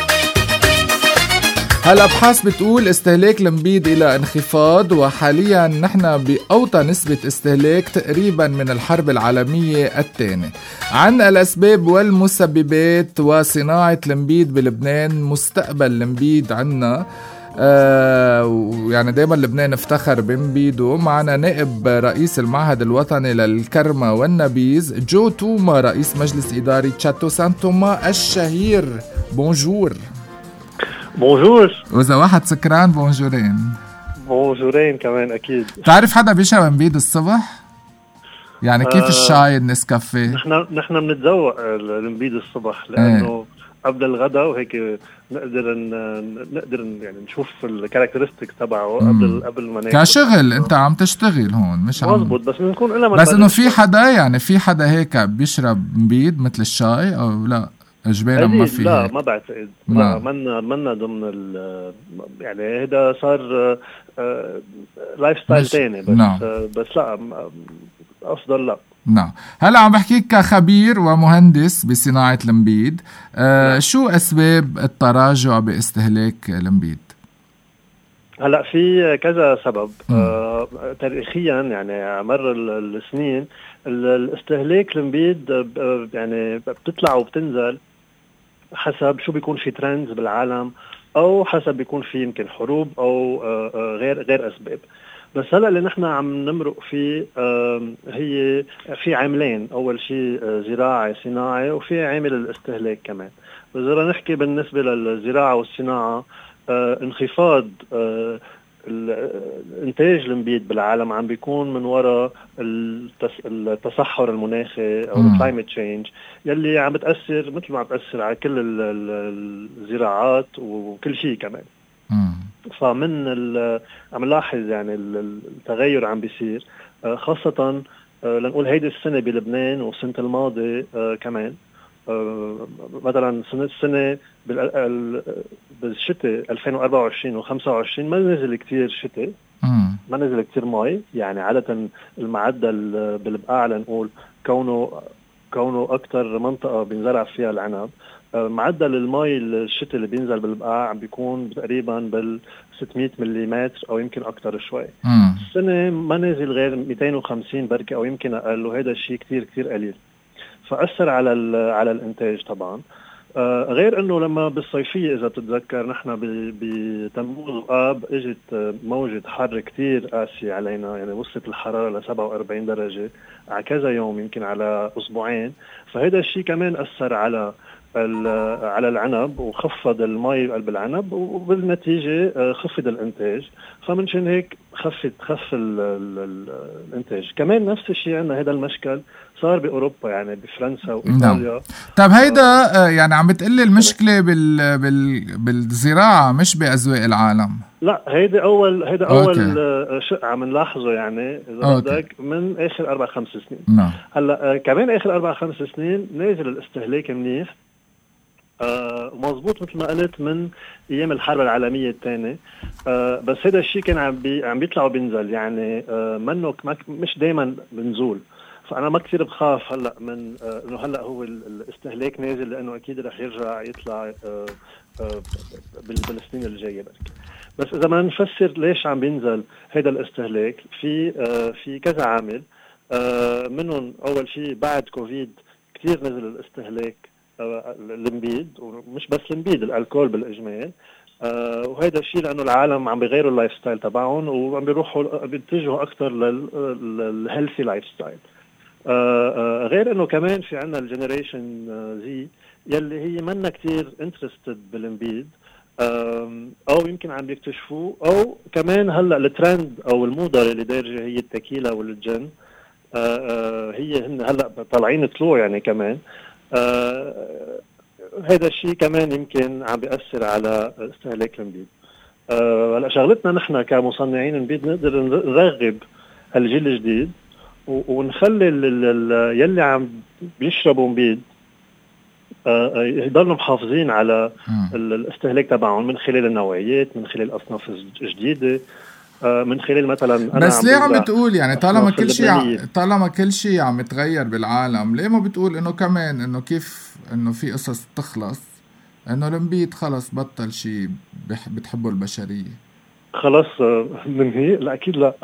هالأبحاث بتقول استهلاك المبيد إلى انخفاض، وحاليا نحن بأوطى نسبة استهلاك تقريبا من الحرب العالمية الثانية. عن الأسباب والمسببات وصناعة المبيد بلبنان، مستقبل المبيد عنا آه يعني دايما لبنان افتخر بمبيده. معنا نائب رئيس المعهد الوطني للكرمة والنبيذ جو توما، رئيس مجلس إداري تشاتو سان توما الشهير. بونجور. بونجور. وإذا واحد سكران بونجورين. بونجورين كمان أكيد. تعرف حدا بيشرب نبيد الصبح؟ يعني كيف آه الشاي النسكافيه؟ نحن نحن بنتذوق النبيد الصبح لأنه ايه. قبل الغداء وهيك نقدر نقدر يعني نشوف الكاركترستيك تبعه قبل قبل ما ناكل. كشغل انت عم تشتغل هون مش عم مزبوط، بس بنكون لنا بس انه في حدا يعني في حدا هيك بيشرب نبيد مثل الشاي او لا؟ جبالة ما في لا هيك. ما بعتقد نعم. لا منا منا ضمن ال يعني هذا صار آه، لايف ستايل مش- تاني بس نعم. آه، بس لا م- افضل لا. نعم. هلا عم بحكيك كخبير ومهندس بصناعة النبيد، آه شو أسباب التراجع باستهلاك النبيد؟ هلا في كذا سبب آه تاريخيا يعني مر ال- السنين ال- الاستهلاك النبيد ب- يعني بتطلع وبتنزل حسب شو بيكون في ترندز بالعالم او حسب بيكون في يمكن حروب او آه آه غير غير اسباب. بس هلا اللي نحن عم نمرق فيه آه هي في عاملين، اول شيء آه زراعي صناعي وفي عامل الاستهلاك كمان. وإذا نحكي بالنسبه للزراعه والصناعه آه انخفاض آه الانتاج النبيد بالعالم عم بيكون من وراء التص- التصحر المناخي او مم. الكلايمت تشينج يلي عم بتاثر مثل ما عم بتاثر على كل ال- ال- الزراعات وكل شيء كمان. فمن ال- عم نلاحظ يعني ال- التغير عم بيصير آه، خاصه آه، لنقول هيدي السنه بلبنان والسنه الماضيه آه، كمان آه، مثلا سنة السنة بال- ال- بالشتاء ألفين وأربعة وعشرين وخمسة وعشرين ما نزل كتير شتاء، ما نزل كتير مي، يعني عادة المعدل بالبقاع لنقول كونه كونه أكتر منطقة بينزرع فيها العنب، آه، معدل المي الشتاء اللي بينزل بالبقاع بيكون تقريبا بال ستمية مليمتر أو يمكن أكتر شوي. السنة ما نزل غير مئتين وخمسين بركة أو يمكن أقل، وهذا الشيء كتير كتير قليل، فأثر على على الإنتاج طبعا. آه غير انه لما بالصيفيه اذا بتتذكر نحن بتموز اب اجت موجه حر كتير قاسيه علينا، يعني وصلت الحراره ل سبعة وأربعين درجه على كذا يوم يمكن على اسبوعين، فهذا الشيء كمان اثر على على العنب وخفض المي بقلب العنب وبالنتيجه خفض الانتاج، فمنشان هيك خفت خف ال ال ال الانتاج. كمان نفس الشيء عندنا هذا المشكل صار باوروبا يعني بفرنسا وايطاليا. نعم. طيب هيدا آه، يعني عم بتقلي المشكله بال بال بالزراعه مش باذواق العالم. لا هيدا اول هيدا اول أوكي. شيء عم نلاحظه يعني اذا أوكي. بدك من اخر اربع خمس سنين. نعم. هلا كمان اخر اربع خمس سنين نازل الاستهلاك منيح آه مزبوط مثل ما قلت من ايام الحرب العالميه الثانيه، آه بس هذا الشيء كان عم بي عم بيطلع وبينزل، يعني آه منه مش دائما بنزول. فانا ما كثير بخاف هلا من آه انه هلا هو الاستهلاك نازل، لانه اكيد رح يرجع يطلع آه آه بالسنين الجايه بركي. بس اذا ما نفسر ليش عم بينزل هذا الاستهلاك، في آه في كذا عامل آه منهم. اول شيء بعد كوفيد كثير نزل الاستهلاك النبيد، ومش بس النبيد، الالكول بالاجمال، آه وهذا الشيء لانه العالم عم بيغيروا اللايف ستايل تبعهم وعم بيروحوا بيتجهوا اكثر للهيلثي لايف ستايل. آه غير انه كمان في عندنا الجنريشن زي يلي هي منا كتير انترستد بالنبيد، او يمكن عم بيكتشفوه، او كمان هلا الترند او الموضه اللي دارجه هي التكيلا والجن، آه آه هي هن هلا طالعين طلوع يعني كمان. آه هذا الشيء كمان يمكن عم بيأثر على استهلاك النبيد. هلا آه شغلتنا نحن كمصنعين نبيد نقدر نرغب الجيل الجديد ونخلي يلي عم بيشربوا نبيد آه يضلوا محافظين على الاستهلاك تبعهم من خلال النوعيات، من خلال الاصناف الجديده، من خلال مثلا أنا بس عم ليه عم بتقول يعني طالما كل شيء اللبنانية. طالما كل شيء عم يتغير بالعالم، ليه ما بتقول انه كمان انه كيف انه في قصص تخلص، انه النبيد خلص بطل شيء بتحبه البشريه خلص منهي؟ لا اكيد لا.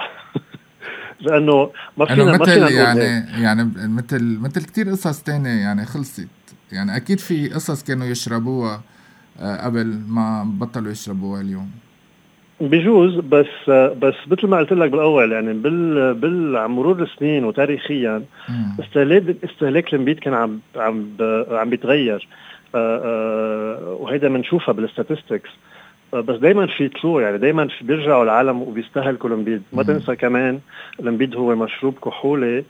لانه ما فينا ما فينا مثل يعني يعني مثل مثل كتير قصص تانية يعني خلصت، يعني اكيد في قصص كانوا يشربوها قبل ما بطلوا يشربوها اليوم بجوز. بس بس مثل ما قلت لك بالاول يعني بال بالمرور السنين وتاريخيا استهلاك استهلاك النبيد كان عم عم عم بيتغير، وهيدا بنشوفها بالستاتستكس. بس دايما في طلوع، يعني دايما في بيرجعوا العالم وبيستهلكوا النبيد. ما تنسى كمان النبيد هو مشروب كحولي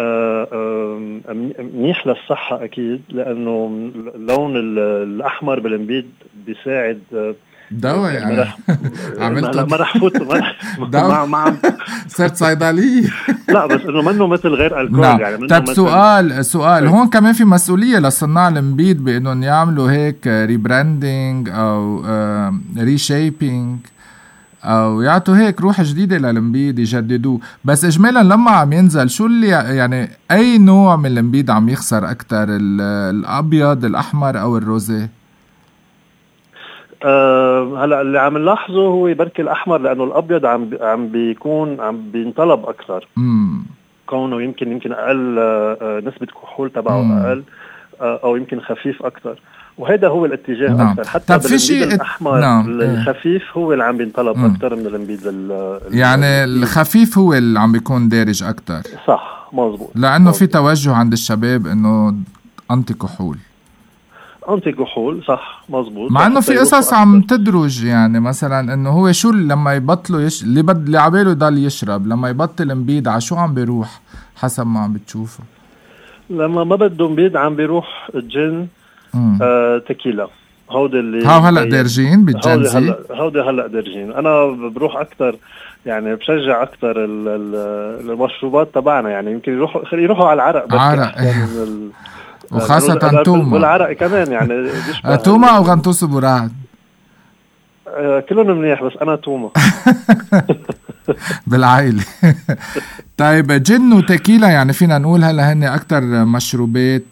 منيح للصحة أكيد، لأنه اللون الأحمر بالنبيد بيساعد دواء يعني ما رح عملت ما رح فوت ما ما صرت صيدلية. لا بس انه منه مثل غير الكول نعم. يعني. طب سؤال سؤال هون كمان في مسؤولية لصناع المبيد بانهم يعملوا هيك ريبراندينج او ريشيبينج او يعطوا هيك روح جديدة للمبيد يجددوه. بس اجمالا لما عم ينزل شو اللي يعني اي نوع من المبيد عم يخسر اكتر، الابيض الاحمر او الروزي؟ أه هلا اللي عم نلاحظه هو بركي الاحمر، لانه الابيض عم عم بيكون عم بينطلب اكثر كونه يمكن يمكن اقل أه نسبه كحول تبعه مم. اقل أه او يمكن خفيف اكثر، وهذا هو الاتجاه نعم. اكثر. حتى بالمبيد الاحمر نعم. الخفيف هو اللي عم بينطلب اكثر من المبيد يعني الخفيف هو اللي عم بيكون دارج اكثر. صح مزبوط، لانه مزبوط. في توجه عند الشباب انه انتي كحول انتي كحول صح مزبوط، مع انه في قصص عم تدرج يعني مثلا انه هو شو لما يبطلوا يش... اللي بد اللي عباله يضل يشرب لما يبطل مبيد على شو عم بيروح حسب ما عم بتشوفه؟ لما ما بده مبيد عم بيروح الجن آه تكيلا، هودي اللي هاو هلا دارجين بالجنزي، هلا هودي هلا دارجين. انا بروح اكثر يعني بشجع اكثر المشروبات تبعنا، يعني يمكن يروحوا يروحوا على العرق بس عرق ال... وخاصة توما والعرق كمان يعني توما أو غنطوس براد آه كلهم منيح بس أنا توما بالعائلة. طيب جن وتكيلا يعني فينا نقول هلا هن أكتر مشروبات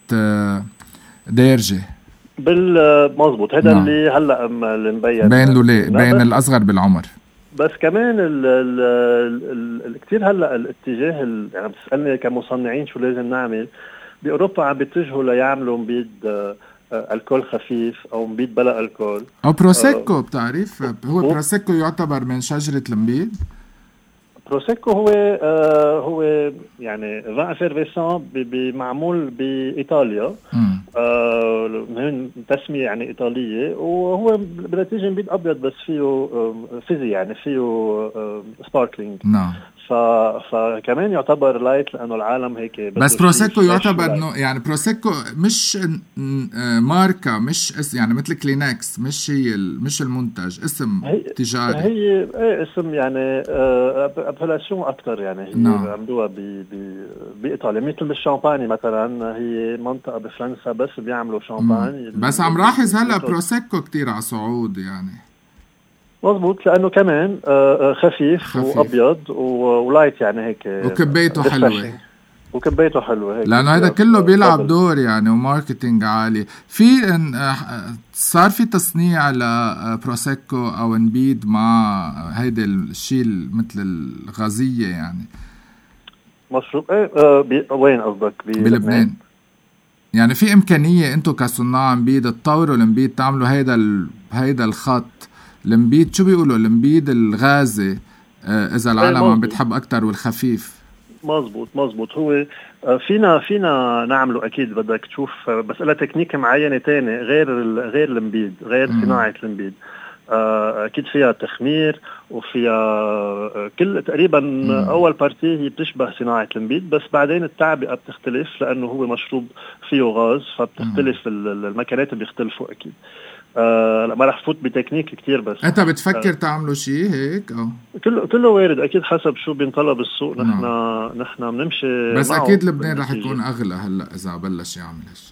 دارجة بالمضبوط، هذا نعم. اللي هلا اللي مبين بين لولي بين الأصغر بالعمر. بس كمان ال ال ال ال كتير هلا الاتجاه ال يعني بتسألني كمصنعين شو لازم نعمل. بأوروبا عم بيتجهوا ليعملوا مبيد آه الكول خفيف او مبيد بلا الكول او بروسيكو. آه بتعرف هو بروسيكو يعتبر من شجرة المبيد. بروسيكو هو آه هو يعني فان افيرفيسون معمول بايطاليا، آه من تسمية يعني ايطالية، وهو بنتيجة مبيد ابيض بس فيه آه فيزي يعني فيه آه سباركلينج. نعم. ف... فكمان يعتبر لايت لانه العالم هيك. بس بروسيكو يعتبر نوع يعني بروسيكو مش ماركة، مش اسم يعني مثل كلينكس، مش هي مش المنتج، اسم هي تجاري. هي ايه اسم يعني ابلاسيون اكثر يعني هي no. عملوها ب بايطاليا مثل بالشامباني مثلا، هي منطقة بفرنسا بس بيعملوا شامباني. بس عم راحز هلا بروسيكو كتير على صعود يعني. مظبوط لانه كمان خفيف, خفيف وابيض ولايت يعني هيك، وكبيته حلوه وكبيته حلوه هيك، لانه هذا كله بيلعب دور يعني وماركتينج عالي. في صار في تصنيع لبروسيكو او نبيد مع هيدا الشيء مثل الغازيه يعني مشروب ايه آه بي... وين قصدك؟ بلبنان. يعني في امكانيه انتم كصناع نبيد تطوروا النبيد تعملوا هيدا ال... هيدا الخط المبيد شو بيقولوا المبيد الغازي آه اذا العالم عم بتحب اكتر والخفيف. مزبوط مزبوط هو فينا فينا نعمله اكيد، بدك تشوف بس لها تكنيك معينه تاني غير غير المبيد غير مم. صناعه المبيد. اكيد فيها تخمير وفيها كل تقريبا مم. اول بارتي هي بتشبه صناعه المبيد، بس بعدين التعبئه بتختلف لانه هو مشروب فيه غاز فبتختلف مم. المكانات بيختلفوا اكيد. آه لا ما رح فوت بتكنيك كتير. بس انت بتفكر آه تعملوا شيء هيك او كله كله وارد اكيد حسب شو بينطلب السوق. نحن نحن بنمشي بس اكيد لبنان رح يكون اغلى هلا اذا بلش يعمل هالشيء.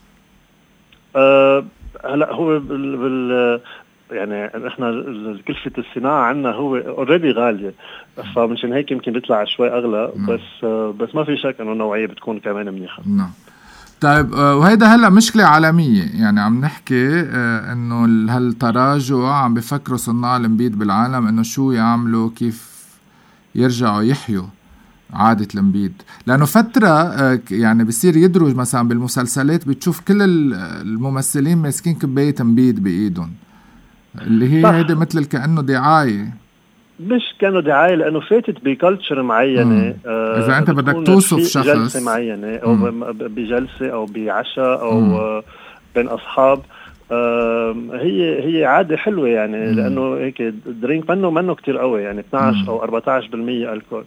آه هلا هو بال, بال يعني نحن كلفة الصناعة عنا هو اوريدي غالية، فمنشان هيك يمكن بيطلع شوي اغلى. نعم. بس آه بس ما في شك انه النوعية بتكون كمان منيحة. نعم. طيب وهيدا هلأ مشكلة عالمية يعني عم نحكي انه هالتراجع عم بفكروا صناع المبيد بالعالم انه شو يعملوا كيف يرجعوا يحيوا عادة المبيد، لانه فترة يعني بصير يدرج مثلا بالمسلسلات بتشوف كل الممثلين ماسكين كباية مبيد بايدهم اللي هي هيدا مثل كأنه دعاية، مش كانوا دعاية لأنه فاتت بكالتشر معينة. آه إذا أنت بدك توصف شخص جلسة معينة أو مم. بجلسة أو بعشاء أو مم. بين أصحاب هي هي عادة حلوة يعني مم. لأنه هيك درينك منه منه كتير قوي يعني اثناشر مم. أو أربعة عشر بالمية الكول.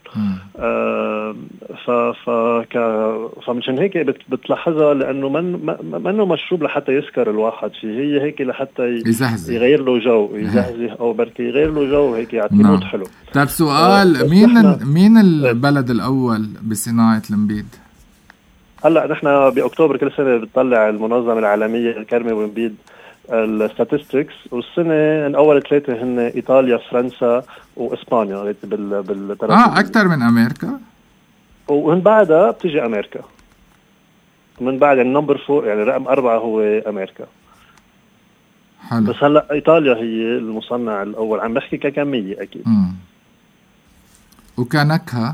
ف ف ك فمشان هيك بتلاحظها لأنه من منه مشروب لحتى يسكر الواحد فيه، هي هيك لحتى يزهزه. يغير له جو، يزهزه أو بركي يغير له جو هيك يعطي مود حلو. طيب سؤال، مين مين البلد الأول بصناعة النبيد؟ هلا نحن باكتوبر كل سنه بتطلع المنظمه العالميه الكرمه والنبيد الستاتستكس، والسنه الاول ثلاثه هن ايطاليا، فرنسا واسبانيا بال بالترتيب. اه اكثر من امريكا، ومن بعدها بتيجي امريكا من بعد يعني نمبر فور يعني رقم أربعة هو امريكا. حلو. بس هلا ايطاليا هي المصنع الاول، عم بحكي ككميه اكيد. امم وكنكهه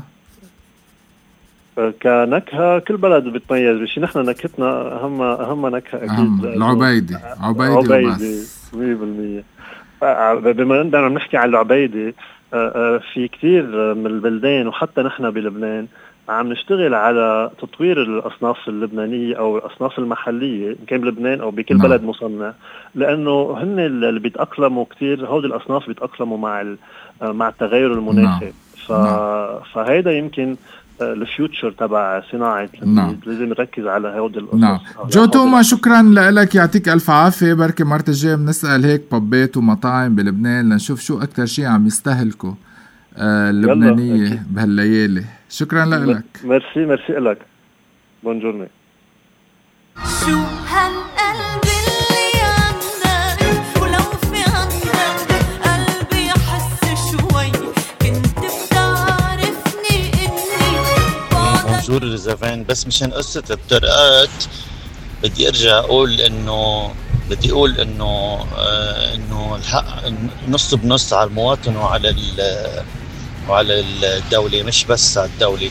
كنكهة كل بلد بتميز بشي، نحن نكهتنا أهم أهم نكهة أكيد العبيدي. عبيدي عبيدي مية بالمية. بما أننا عم نحكي عن العبيدي، في كتير من البلدان وحتى نحن بلبنان عم نشتغل على تطوير الأصناف اللبنانية أو الأصناف المحلية إن كان بلبنان أو بكل بلد مصنع، لأنه هن اللي بيتأقلموا كتير، هود الأصناف بيتأقلموا مع مع التغير المناخي. ف... فهيدا يمكن الفيوتشر تبع صناعة النبيد. لازم نركز على هود القصص. نعم. جو توما شكرا لك، يعطيك ألف عافية. بركي مرة الجاية بنسأل هيك بابات ومطاعم بلبنان لنشوف شو أكتر شيء عم يستهلكوا آه اللبنانية بهالليالي. شكرا لك. ميرسي ميرسي لك. بونجورني. شو هالقلب اللي عندك ولو في عندك قلبي يحس شوي كنت بتعرفني إني بونجور زفان. بس مشان قصة الطرقات بدي أرجع أقول إنه بدي أقول إنه آه إنه الحق نص بنص على المواطن وعلى وعلى الدولة، مش بس على الدولة،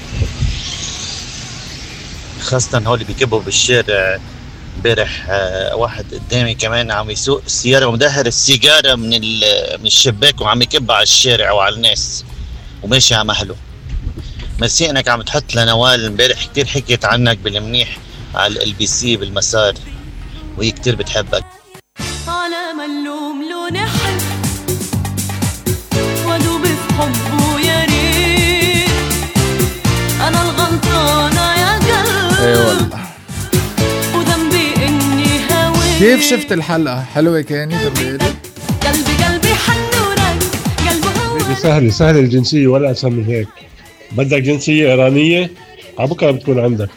خاصة هول بيكبوا بالشارع. امبارح آه واحد قدامي كمان عم يسوق السيارة ومدهر السيجارة من من الشباك وعم يكب على الشارع وعلى الناس وماشي على مهله. ميرسي انك عم تحط لنوال. امبارح كتير حكيت عنك بالمنيح على ال بي سي بالمسار وهي كتير بتحبك. على ملوم لون حلو ودوب في حبه يا ريت انا الغلطانة يا قلب. اي والله. وذنبي اني هويت. كيف شفت الحلقة؟ حلوة كانت بالليل. قلبي قلبي حنورك قلبه هو سهلة سهلة الجنسية ولا أسهل من هيك. بدك جنسية إيرانية على بكرة بتكون عندك.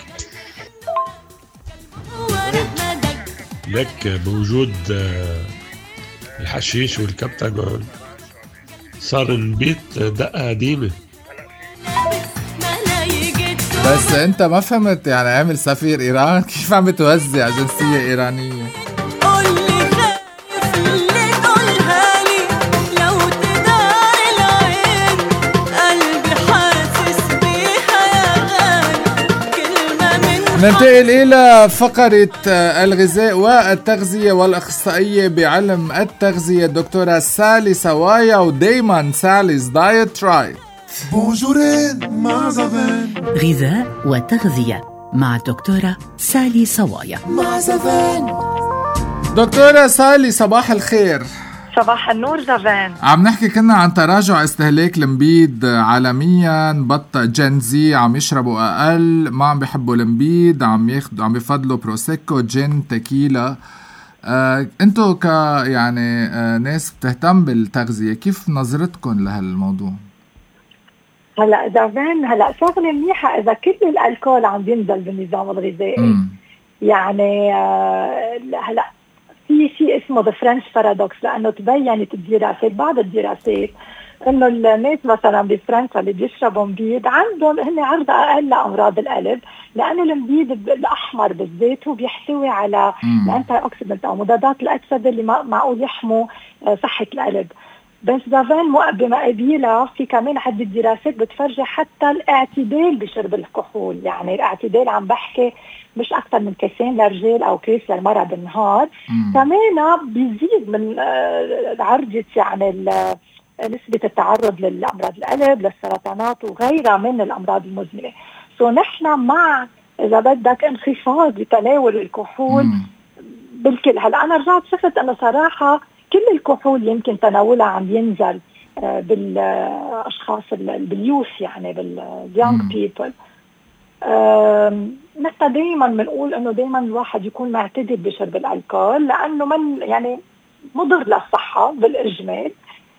لك بوجود الحشيش والكبتاجون صار البيت دقة قديمة. بس انت ما فهمت يعني عامل سفير ايران كيف عم بتوزع جنسية ايرانية. ننتقل إلى فقرة الغذاء والتغذية والأخصائية بعلم التغذية الدكتورة سالي سوايا، ودايما سالي's دايت رايت. بونجورين مع زفان. غذاء وتغذية مع الدكتورة سالي سوايا. مع زفان. دكتورة سالي صباح الخير. صباح النور زفان. عم نحكي كنا عن تراجع استهلاك النبيد عالميا، بطأ جنزي عم يشربوا أقل، ما عم بيحبوا النبيد، عم ياخدوا عم بيفضلوا بروسيكو، جين، تكيلا. آه، انتو ك يعني آه، ناس بتهتم بالتغذية، كيف نظرتكم لهالموضوع؟ هلا زفان، هلا شغله منيحة إذا كل الألكول عم بينزل بالنظام الغذائي. م. يعني آه، هلا في شيء اسمه the French paradox، لأنه تبينت الدراسات بعض الدراسات إنه الناس مثلا بفرنسا اللي بيشربوا نبيد عندهم هن عرضة أقل لأمراض القلب، لأنه النبيد الأحمر بالذات هو بيحتوي على الأنتي أوكسيدنت أو مضادات الأكسدة اللي معقول يحموا صحة القلب. بس زفان بمقابلها في كمان عدة دراسات بتفرجي حتى الاعتدال بشرب الكحول، يعني الاعتدال عم بحكي مش أكثر من كاسين للرجال أو كاس للمرأة بالنهار، كمان بيزيد من عرضة يعني نسبة التعرض للأمراض القلب، للسرطانات وغيرها من الأمراض المزمنة. سو نحن مع إذا بدك انخفاض بتناول الكحول بالكل. هلا انا رجعت شفت انه صراحه كل الكحول يمكن تناولها عم ينزل بالاشخاص باليوث، يعني باليونج بيبل. نحن دائما بنقول انه دائما الواحد يكون معتدل بشرب الالكول، لانه من يعني مضر للصحه بالاجمال.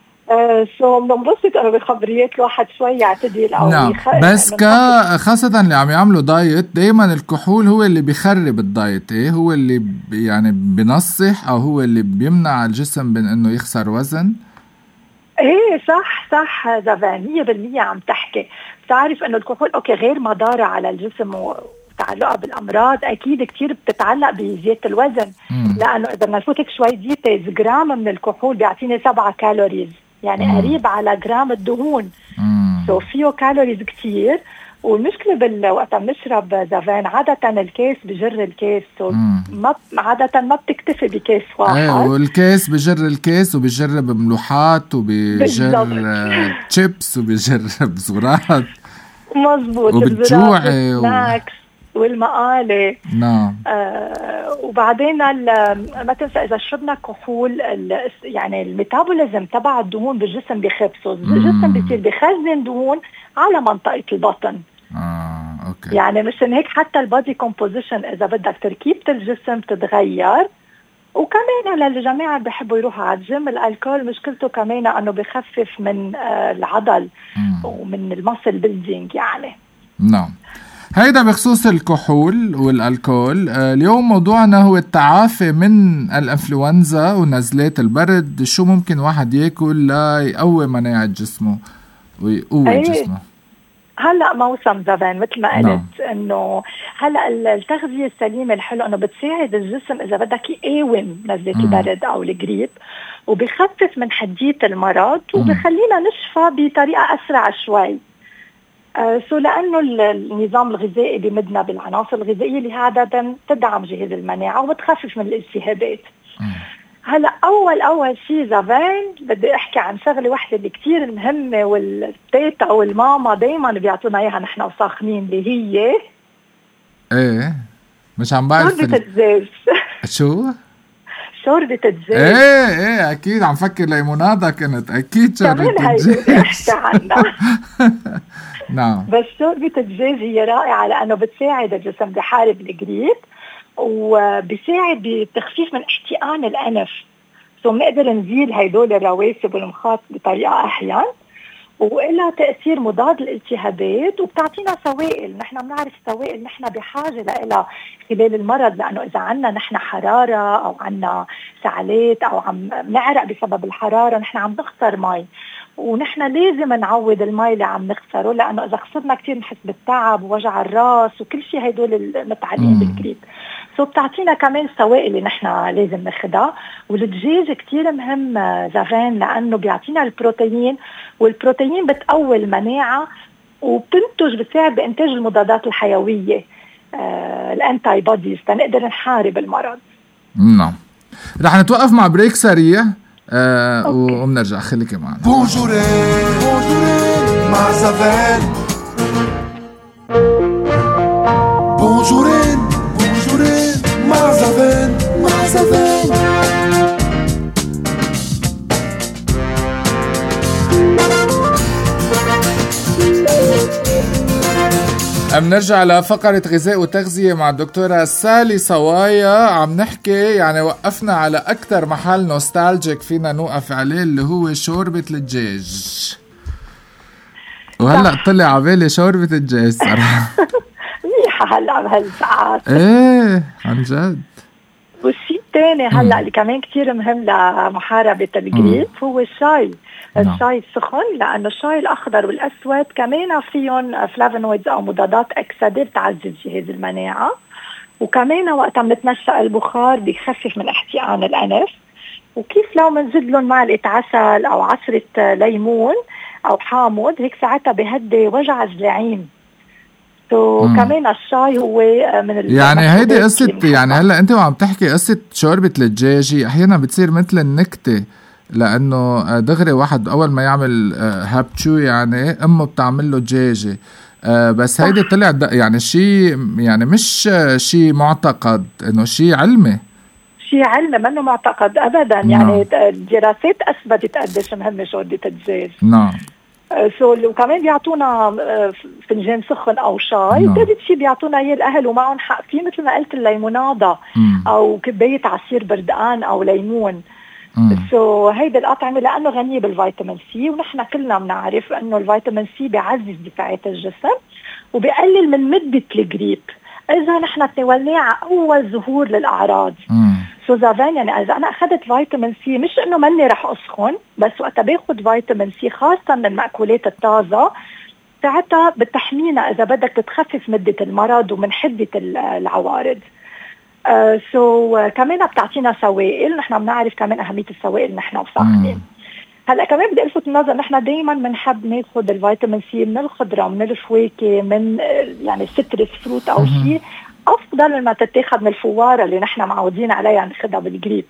سو بنبسط انه بخبريات الواحد شوي يعتدل او نعم. بس كا خاصة اللي عم يعملوا دايت دايما الكحول هو اللي بيخرب الدايت، ايه هو اللي بي يعني بنصح او هو اللي بيمنع الجسم من انه يخسر وزن. ايه صح صح زفان مية بالمية عم تحكي. بتعرف انه الكحول اوكي غير مضارة على الجسم وتعلقها بالامراض، اكيد كتير بتتعلق بزيادة الوزن. مم. لانه اذا بدنا نفوتك شوي ديتيز، جرام من الكحول بيعطيني سبعة كالوريز، يعني مم. قريب على جرام الدهون. سو so فيه كالوريز كتير. والمشكلة بالوقت عم نشرب زفان عادة الكيس بجر الكيس، ما عادة ما بتكتفي بكيس واحد. ايه والكيس بجر الكيس وبجر بملوحات وبجر تشيبس وبجر بزورات. مظبوط. وبتجوعي والسناكس والمقالة. نعم. آه وبعدين ما تنسى اذا شربنا كحول يعني الميتابوليزم تبع الدهون بالجسم بيخف، الجسم بيصير بيخزن دهون على منطقة البطن. آه، أوكي. يعني مشان هيك حتى البادي كومبوزيشن إذا بدك تركيبة الجسم تتغير. وكمان للجماعة اللي بيحبوا يروحوا على الجيم، الألكول مشكلته كمان أنه بيخفف من آه العضل مم. ومن الماسل بيلدينج يعني. نعم. هيدا بخصوص الكحول والألكول. آه اليوم موضوعنا هو التعافي من الإنفلونزا ونزلات البرد. شو ممكن واحد يأكل ليقوي مناعة جسمه ويقوي أيه. جسمه؟ هلا موسم زفان مثل ما قلت انه هلا التغذيه السليمه الحلوه انه بتساعد الجسم اذا بدك يقاوم نزله البرد او الجريب، وبخفف من حديه المرض وبخلينا نشفى بطريقه اسرع شوي. آه سو لانه النظام الغذائي بيمدنا بالعناصر الغذائيه اللي عاده تدعم جهاز المناعه وبتخفف من الالتهابات. هلا اول اول شيء زفان بدي احكي عن شغله واحده اللي كتير مهمه والتيتا والماما دايما بيعطونا اياها نحن وساخنين، اللي هي ايه مش عم بعرف شوربه الدجاج. شو شوربه الدجاج؟ ايه ايه اكيد عم فكر ليمونادا كنت اكيد شوربه الدجاج. نعم. بس شوربه الدجاج هي رائعه لانه بتساعد الجسم بحارب الجريب وبيساعد بتخفيف من احتقان الأنف. سو بنقدر نزيل هيدول الرواسب والمخاط بطريقة أحيان، وإلها تأثير مضاد للالتهابات وبتعطينا سوائل. نحن بنعرف سوائل نحن بحاجة لها خلال المرض، لأنه إذا عنا نحن حرارة أو عنا سعلات أو عم نعرق بسبب الحرارة نحن عم نخسر مي، ونحن لازم نعوض المي اللي عم نخسره، لأنه إذا خسرنا كتير نحس بالتعب ووجع الراس وكل شيء هيدول المتعلقين بالجريب. سو بتعطينا كمان سوائل اللي نحن لازم ناخدها. والدجاج كتير مهم زفان لأنه بيعطينا البروتين، والبروتين بتقوي المناعة وبتنتج بتساعد بإنتاج المضادات الحيوية آه الانتي بوديز تنقدر نحارب المرض. نعم. رح نتوقف مع بريك سريع آه وبنرجع. خليكي معنا. بونجورين بونجورين مع زفان. بونجورين بونجورين مع زفان مع زفان. بنرجع لفقرة غذاء وتغذية مع الدكتورة سالي صوايا. عم نحكي يعني وقفنا على أكتر محل نوستالجيك فينا نوقف عليه اللي هو شوربة الدجاج، وهلأ طلع عبالي شوربة الدجاج صراحة. منيحة هلأ بهالساعات. ايه عن جد. والشيء الثاني هلأ اللي كمان كتير مهم لمحاربة الجريب هو الشاي. الشاي السخن، لأنه الشاي الأخضر والأسود كمان فيهم فلافونويدز أو مضادات أكسدة بتعزز جهاز المناعة، وكمان وقت عم نتنشأ البخار بيخفف من احتقان الأنف. وكيف لو منزد لهم معلقة عسل أو عصرة ليمون أو حامض هيك ساعتها بيهدي وجع الجعين. كمان الشاي هو من يعني هيدي قصة يعني هلا أنت وعم تحكي قصة شوربة الدجاج أحيانا بتصير مثل النكتة، لأنه دغري واحد أول ما يعمل هابتشو يعني أمه بتعمل له دجاجة. بس هيدي طلع يعني شيء يعني مش شيء معتقد، إنه شيء علمي. شيء علمي منه معتقد ابدا. نعم. يعني الدراسات اثبتت قديش مهمه شوربه الدجاج. نعم. سو وكمان بيعطونا فنجان سخن او شاي. نعم. ثالث شيء بيعطونا اياه الاهل ومعهم حق فيه، مثل ما قلت الليموناده او كبايه عصير بردقان او ليمون. سو so, هيدي الأطعمة لأنه غنية بالفيتامين سي، ونحن كلنا بنعرف أنه الفيتامين سي بيعزز دفاعات الجسم وبيقلل من مدة الجريب إذا نحن تناولناه على أول ظهور للأعراض. سو so, زافان يعني إذا أنا أخذت فيتامين سي مش إنه مني رح أسخن، بس وقت باخد فيتامين سي خاصة من المأكولات الطازة ساعتها بتحمينا إذا بدك بتخفف مدة المرض ومن حدة العوارض. آه سو so, uh, كمان بتعطينا سوائل. نحن بنعرف كمان أهمية السوائل نحن وصاحبين. هلا كمان بدي ألفت النظر نحن دايما بنحب ناخد الفيتامين سي من الخضرة من الفواكه من يعني سترس فروت أو شيء أفضل من ما تتاخد من الفوارة اللي نحن معودين عليها ناخدها بالجريب.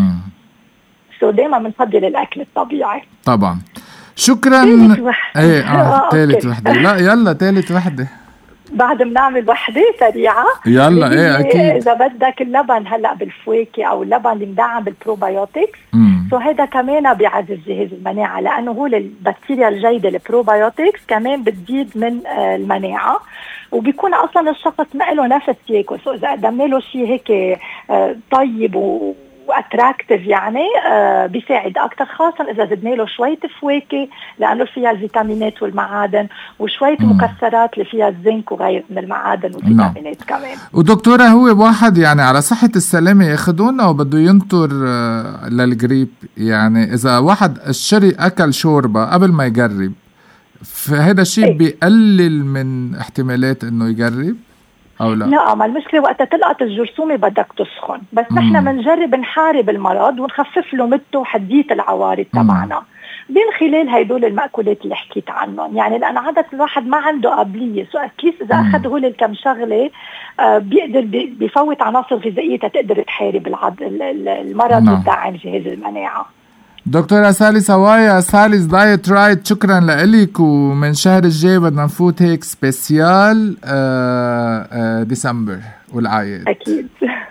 سو so, دايما بنفضل الأكل الطبيعي. طبعا. شكرا. ثالث وحدة. ايه اه ثالث وحدة. لا يلا ثالث وحدة. بعد بنعمل وحدة سريعة. يلا ايه اكيد. اذا بدك اللبن هلا بالفواكه او اللبن اللي مدعم بالبروبايوتكس، سو هذا كمان بيعزز جهاز المناعة لانه هو البكتيريا الجيدة البروبايوتكس كمان بتزيد من المناعة وبيكون اصلا الشخص ما له نفس ياكل. سو اذا قدمنا له شيء هيك طيب و واتراكتيف يعني آه بيساعد اكثر، خاصه اذا زدنا له شويه فواكه لانه فيها الفيتامينات والمعادن وشويه مم. مكسرات اللي فيها الزنك وغير من المعادن والفيتامينات. نعم. كمان ودكتوره هو واحد يعني على صحه السلامه ياخذون او بده ينطر آه للجريب؟ يعني اذا واحد اشتري اكل شوربه قبل ما يجرب فهذا الشيء إيه؟ بيقلل من احتمالات انه يجرب أو لا؟ لا، ما المشكلة وقت تلقط الجرثومة بدك تسخن، بس نحن بنجرب نحارب المرض ونخفف له مدته وحدية العوارض تبعنا من خلال هيدول المأكولات اللي حكيت عنهم. يعني لأن عادة الواحد ما عنده قابلية، سو أكيس إذا أخذ هول الكم شغلة آه بيقدر بي بيفوت عناصر غذائية تقدر تحارب المرض وتدعم جهاز المناعة. دكتورة سالي سوايا، سالي's دايت رايت، شكرا لإلك. ومن شهر الجاي بدنا نفوت هيك سبيسيال آه آه ديسمبر والعايد. أكيد.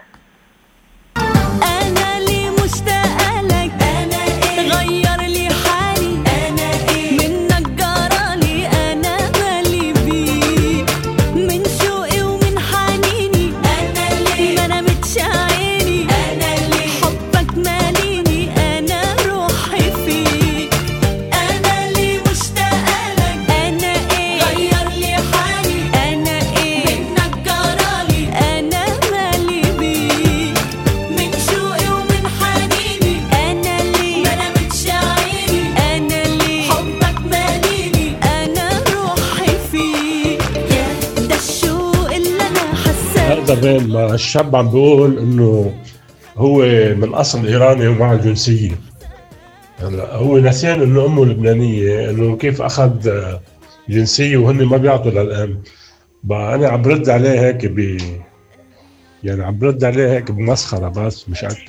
أنا اللي مشتاقة لك، أنا إيه غير لي حالي، أنا إيه منك جرالي، أنا مالي بيك من شوقي ومن حنيني، أنا اللي ما أنا متشاعيني، أنا اللي حبك ماليني، أنا روحي فيك، أنا اللي مشتاقة لك، أنا إيه غير لي حالي، أنا إيه منك جرالي، أنا مالي بيك من شوقي ومن حنيني، أنا اللي ما أنا متشاعيني، أنا اللي حبك ماليني، أنا روحي فيك، يا ده الشوق اللي أنا حساه. هذا بين ما الشاب عم بيقول انه هو من اصل ايراني ومع جنسيه. هلا هو نسيان انه امه لبنانيه، انه كيف اخذ جنسيه وهن ما بيعطوا للام. بقى انا عم برد عليه هيك ب يعني عم برد عليه هيك بمسخره بس مش اكثر.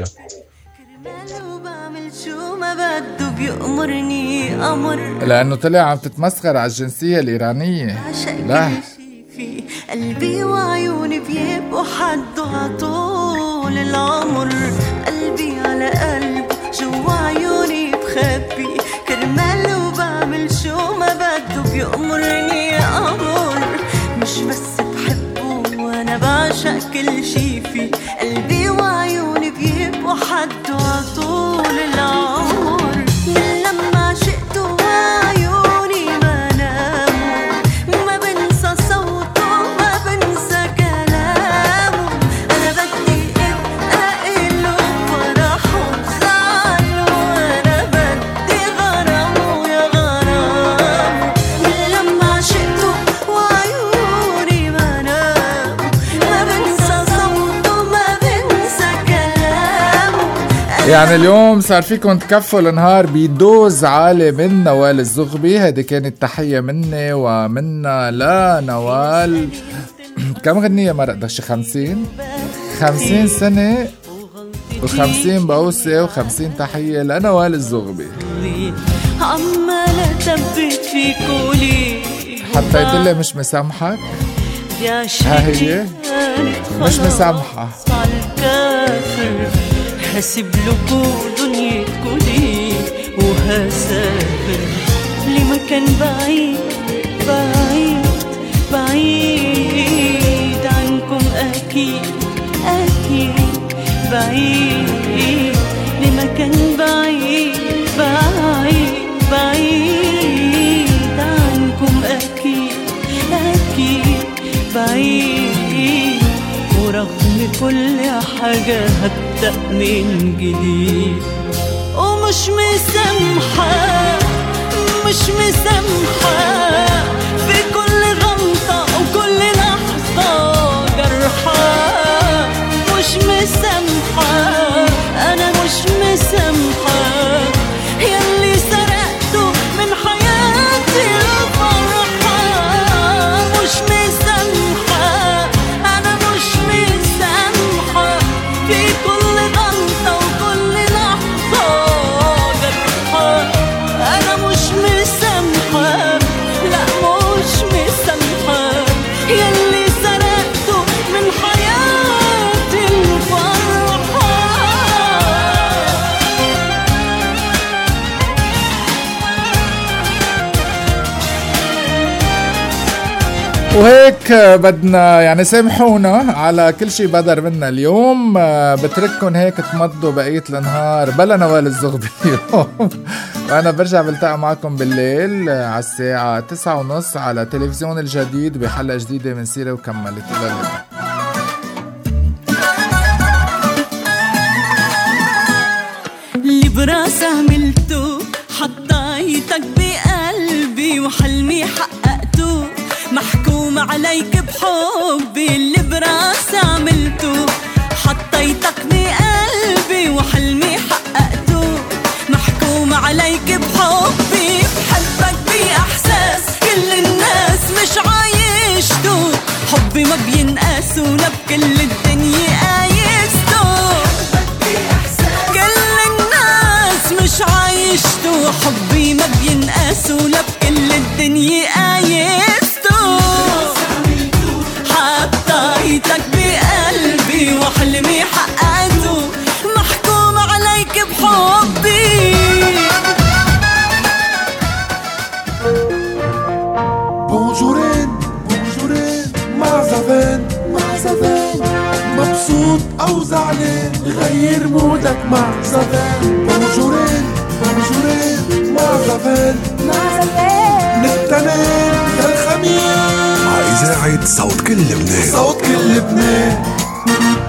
بعمل شو ما بده بيأمرني أمر، لأنه طلع عم تتمسخر على الجنسية الإيرانية. لا في قلبي وعيوني بيبقوا حد عطول العمر، قلبي على قلب جوا عيوني بخبي كرمال وبعمل شو ما بده بيأمرني أمر، مش بس بحبه وانا بعشق كل شي فيه، قلبي وعيوني بيبقوا حد عطول العمر، من لما عشقته وعيوني ما ناموا، ما بنسى صوته ما بنسى كلامه، انا بدي اقله فرحه وزعله، انا بدي غرامه يا غرامه، من لما عشقته وعيوني ما ناموا، ما بنسى صوته ما بنسى كلامه. يعني اليوم صار فيكم تكفوا النهار بدوز عالي من نوال الزغبي. هذه كانت تحية مني ومنا لنوال. كم غنية مرق شي خمسين خمسين سنة وخمسين بوسة وخمسين تحية لنوال الزغبي. عمالة تبت في كولي حتى يدلي مش مسامحك. ها هي مش مسامحة. هسيب لكم دنيتكم دي وهسافر لمكان بعيد بعيد بعيد عنكم أكيد أكيد بعيد لمكان بعيد بعيد بعيد عنكم أكيد أكيد بعيد ورغم كل حاجة هبدأ من جديد ومش مسامحة مش مسامحة في كل غلطة وكل لحظة جرحة مش مسامحة أنا مش مسامحة ياللي سرقته من حياتي الفرحة مش مسامحة أنا مش مسامحة في كل غلطة وكل لحظة جرحة أنا مش مسامحة لا مش مسامحة ياللي سرقته من حياتي الفرحة. وهيك بدنا يعني سامحونا على كل شي بدر منا اليوم. بترككن هيك تمضوا بقية النهار بلا نوال الزغبي اليوم. وأنا برجع بلتقى معكم بالليل على الساعة تسعة ونص على تلفزيون الجديد بحلقة جديدة من سيرة وكملت. إلى اللقاء. اللي براسي عملته حطيتك بقلبي وحلمي حققته محكوم عليك بحبي اللي براسي عملته حطيتك بقلبي وحلمي حققته محكوم عليك بحبي بحبك بإحساس كل الناس مش عايشته حبي ما بينقاس ولا بكل الدنيا قايسته كل الناس مش عايشته حبي ما بينقاس ولا بكل الدنيا قايسته حطيتك بقلبي وحلمي حققته محكوم عليك بحبي. بونجورين بونجورين مع زفان مع زفان مبسوط او زعلان غير مودك مع زفان بونجورين بونجورين مع زفان مع زفان نتنين للخميس مع إذاعة صوت كل لبنان صوت كل لبنان.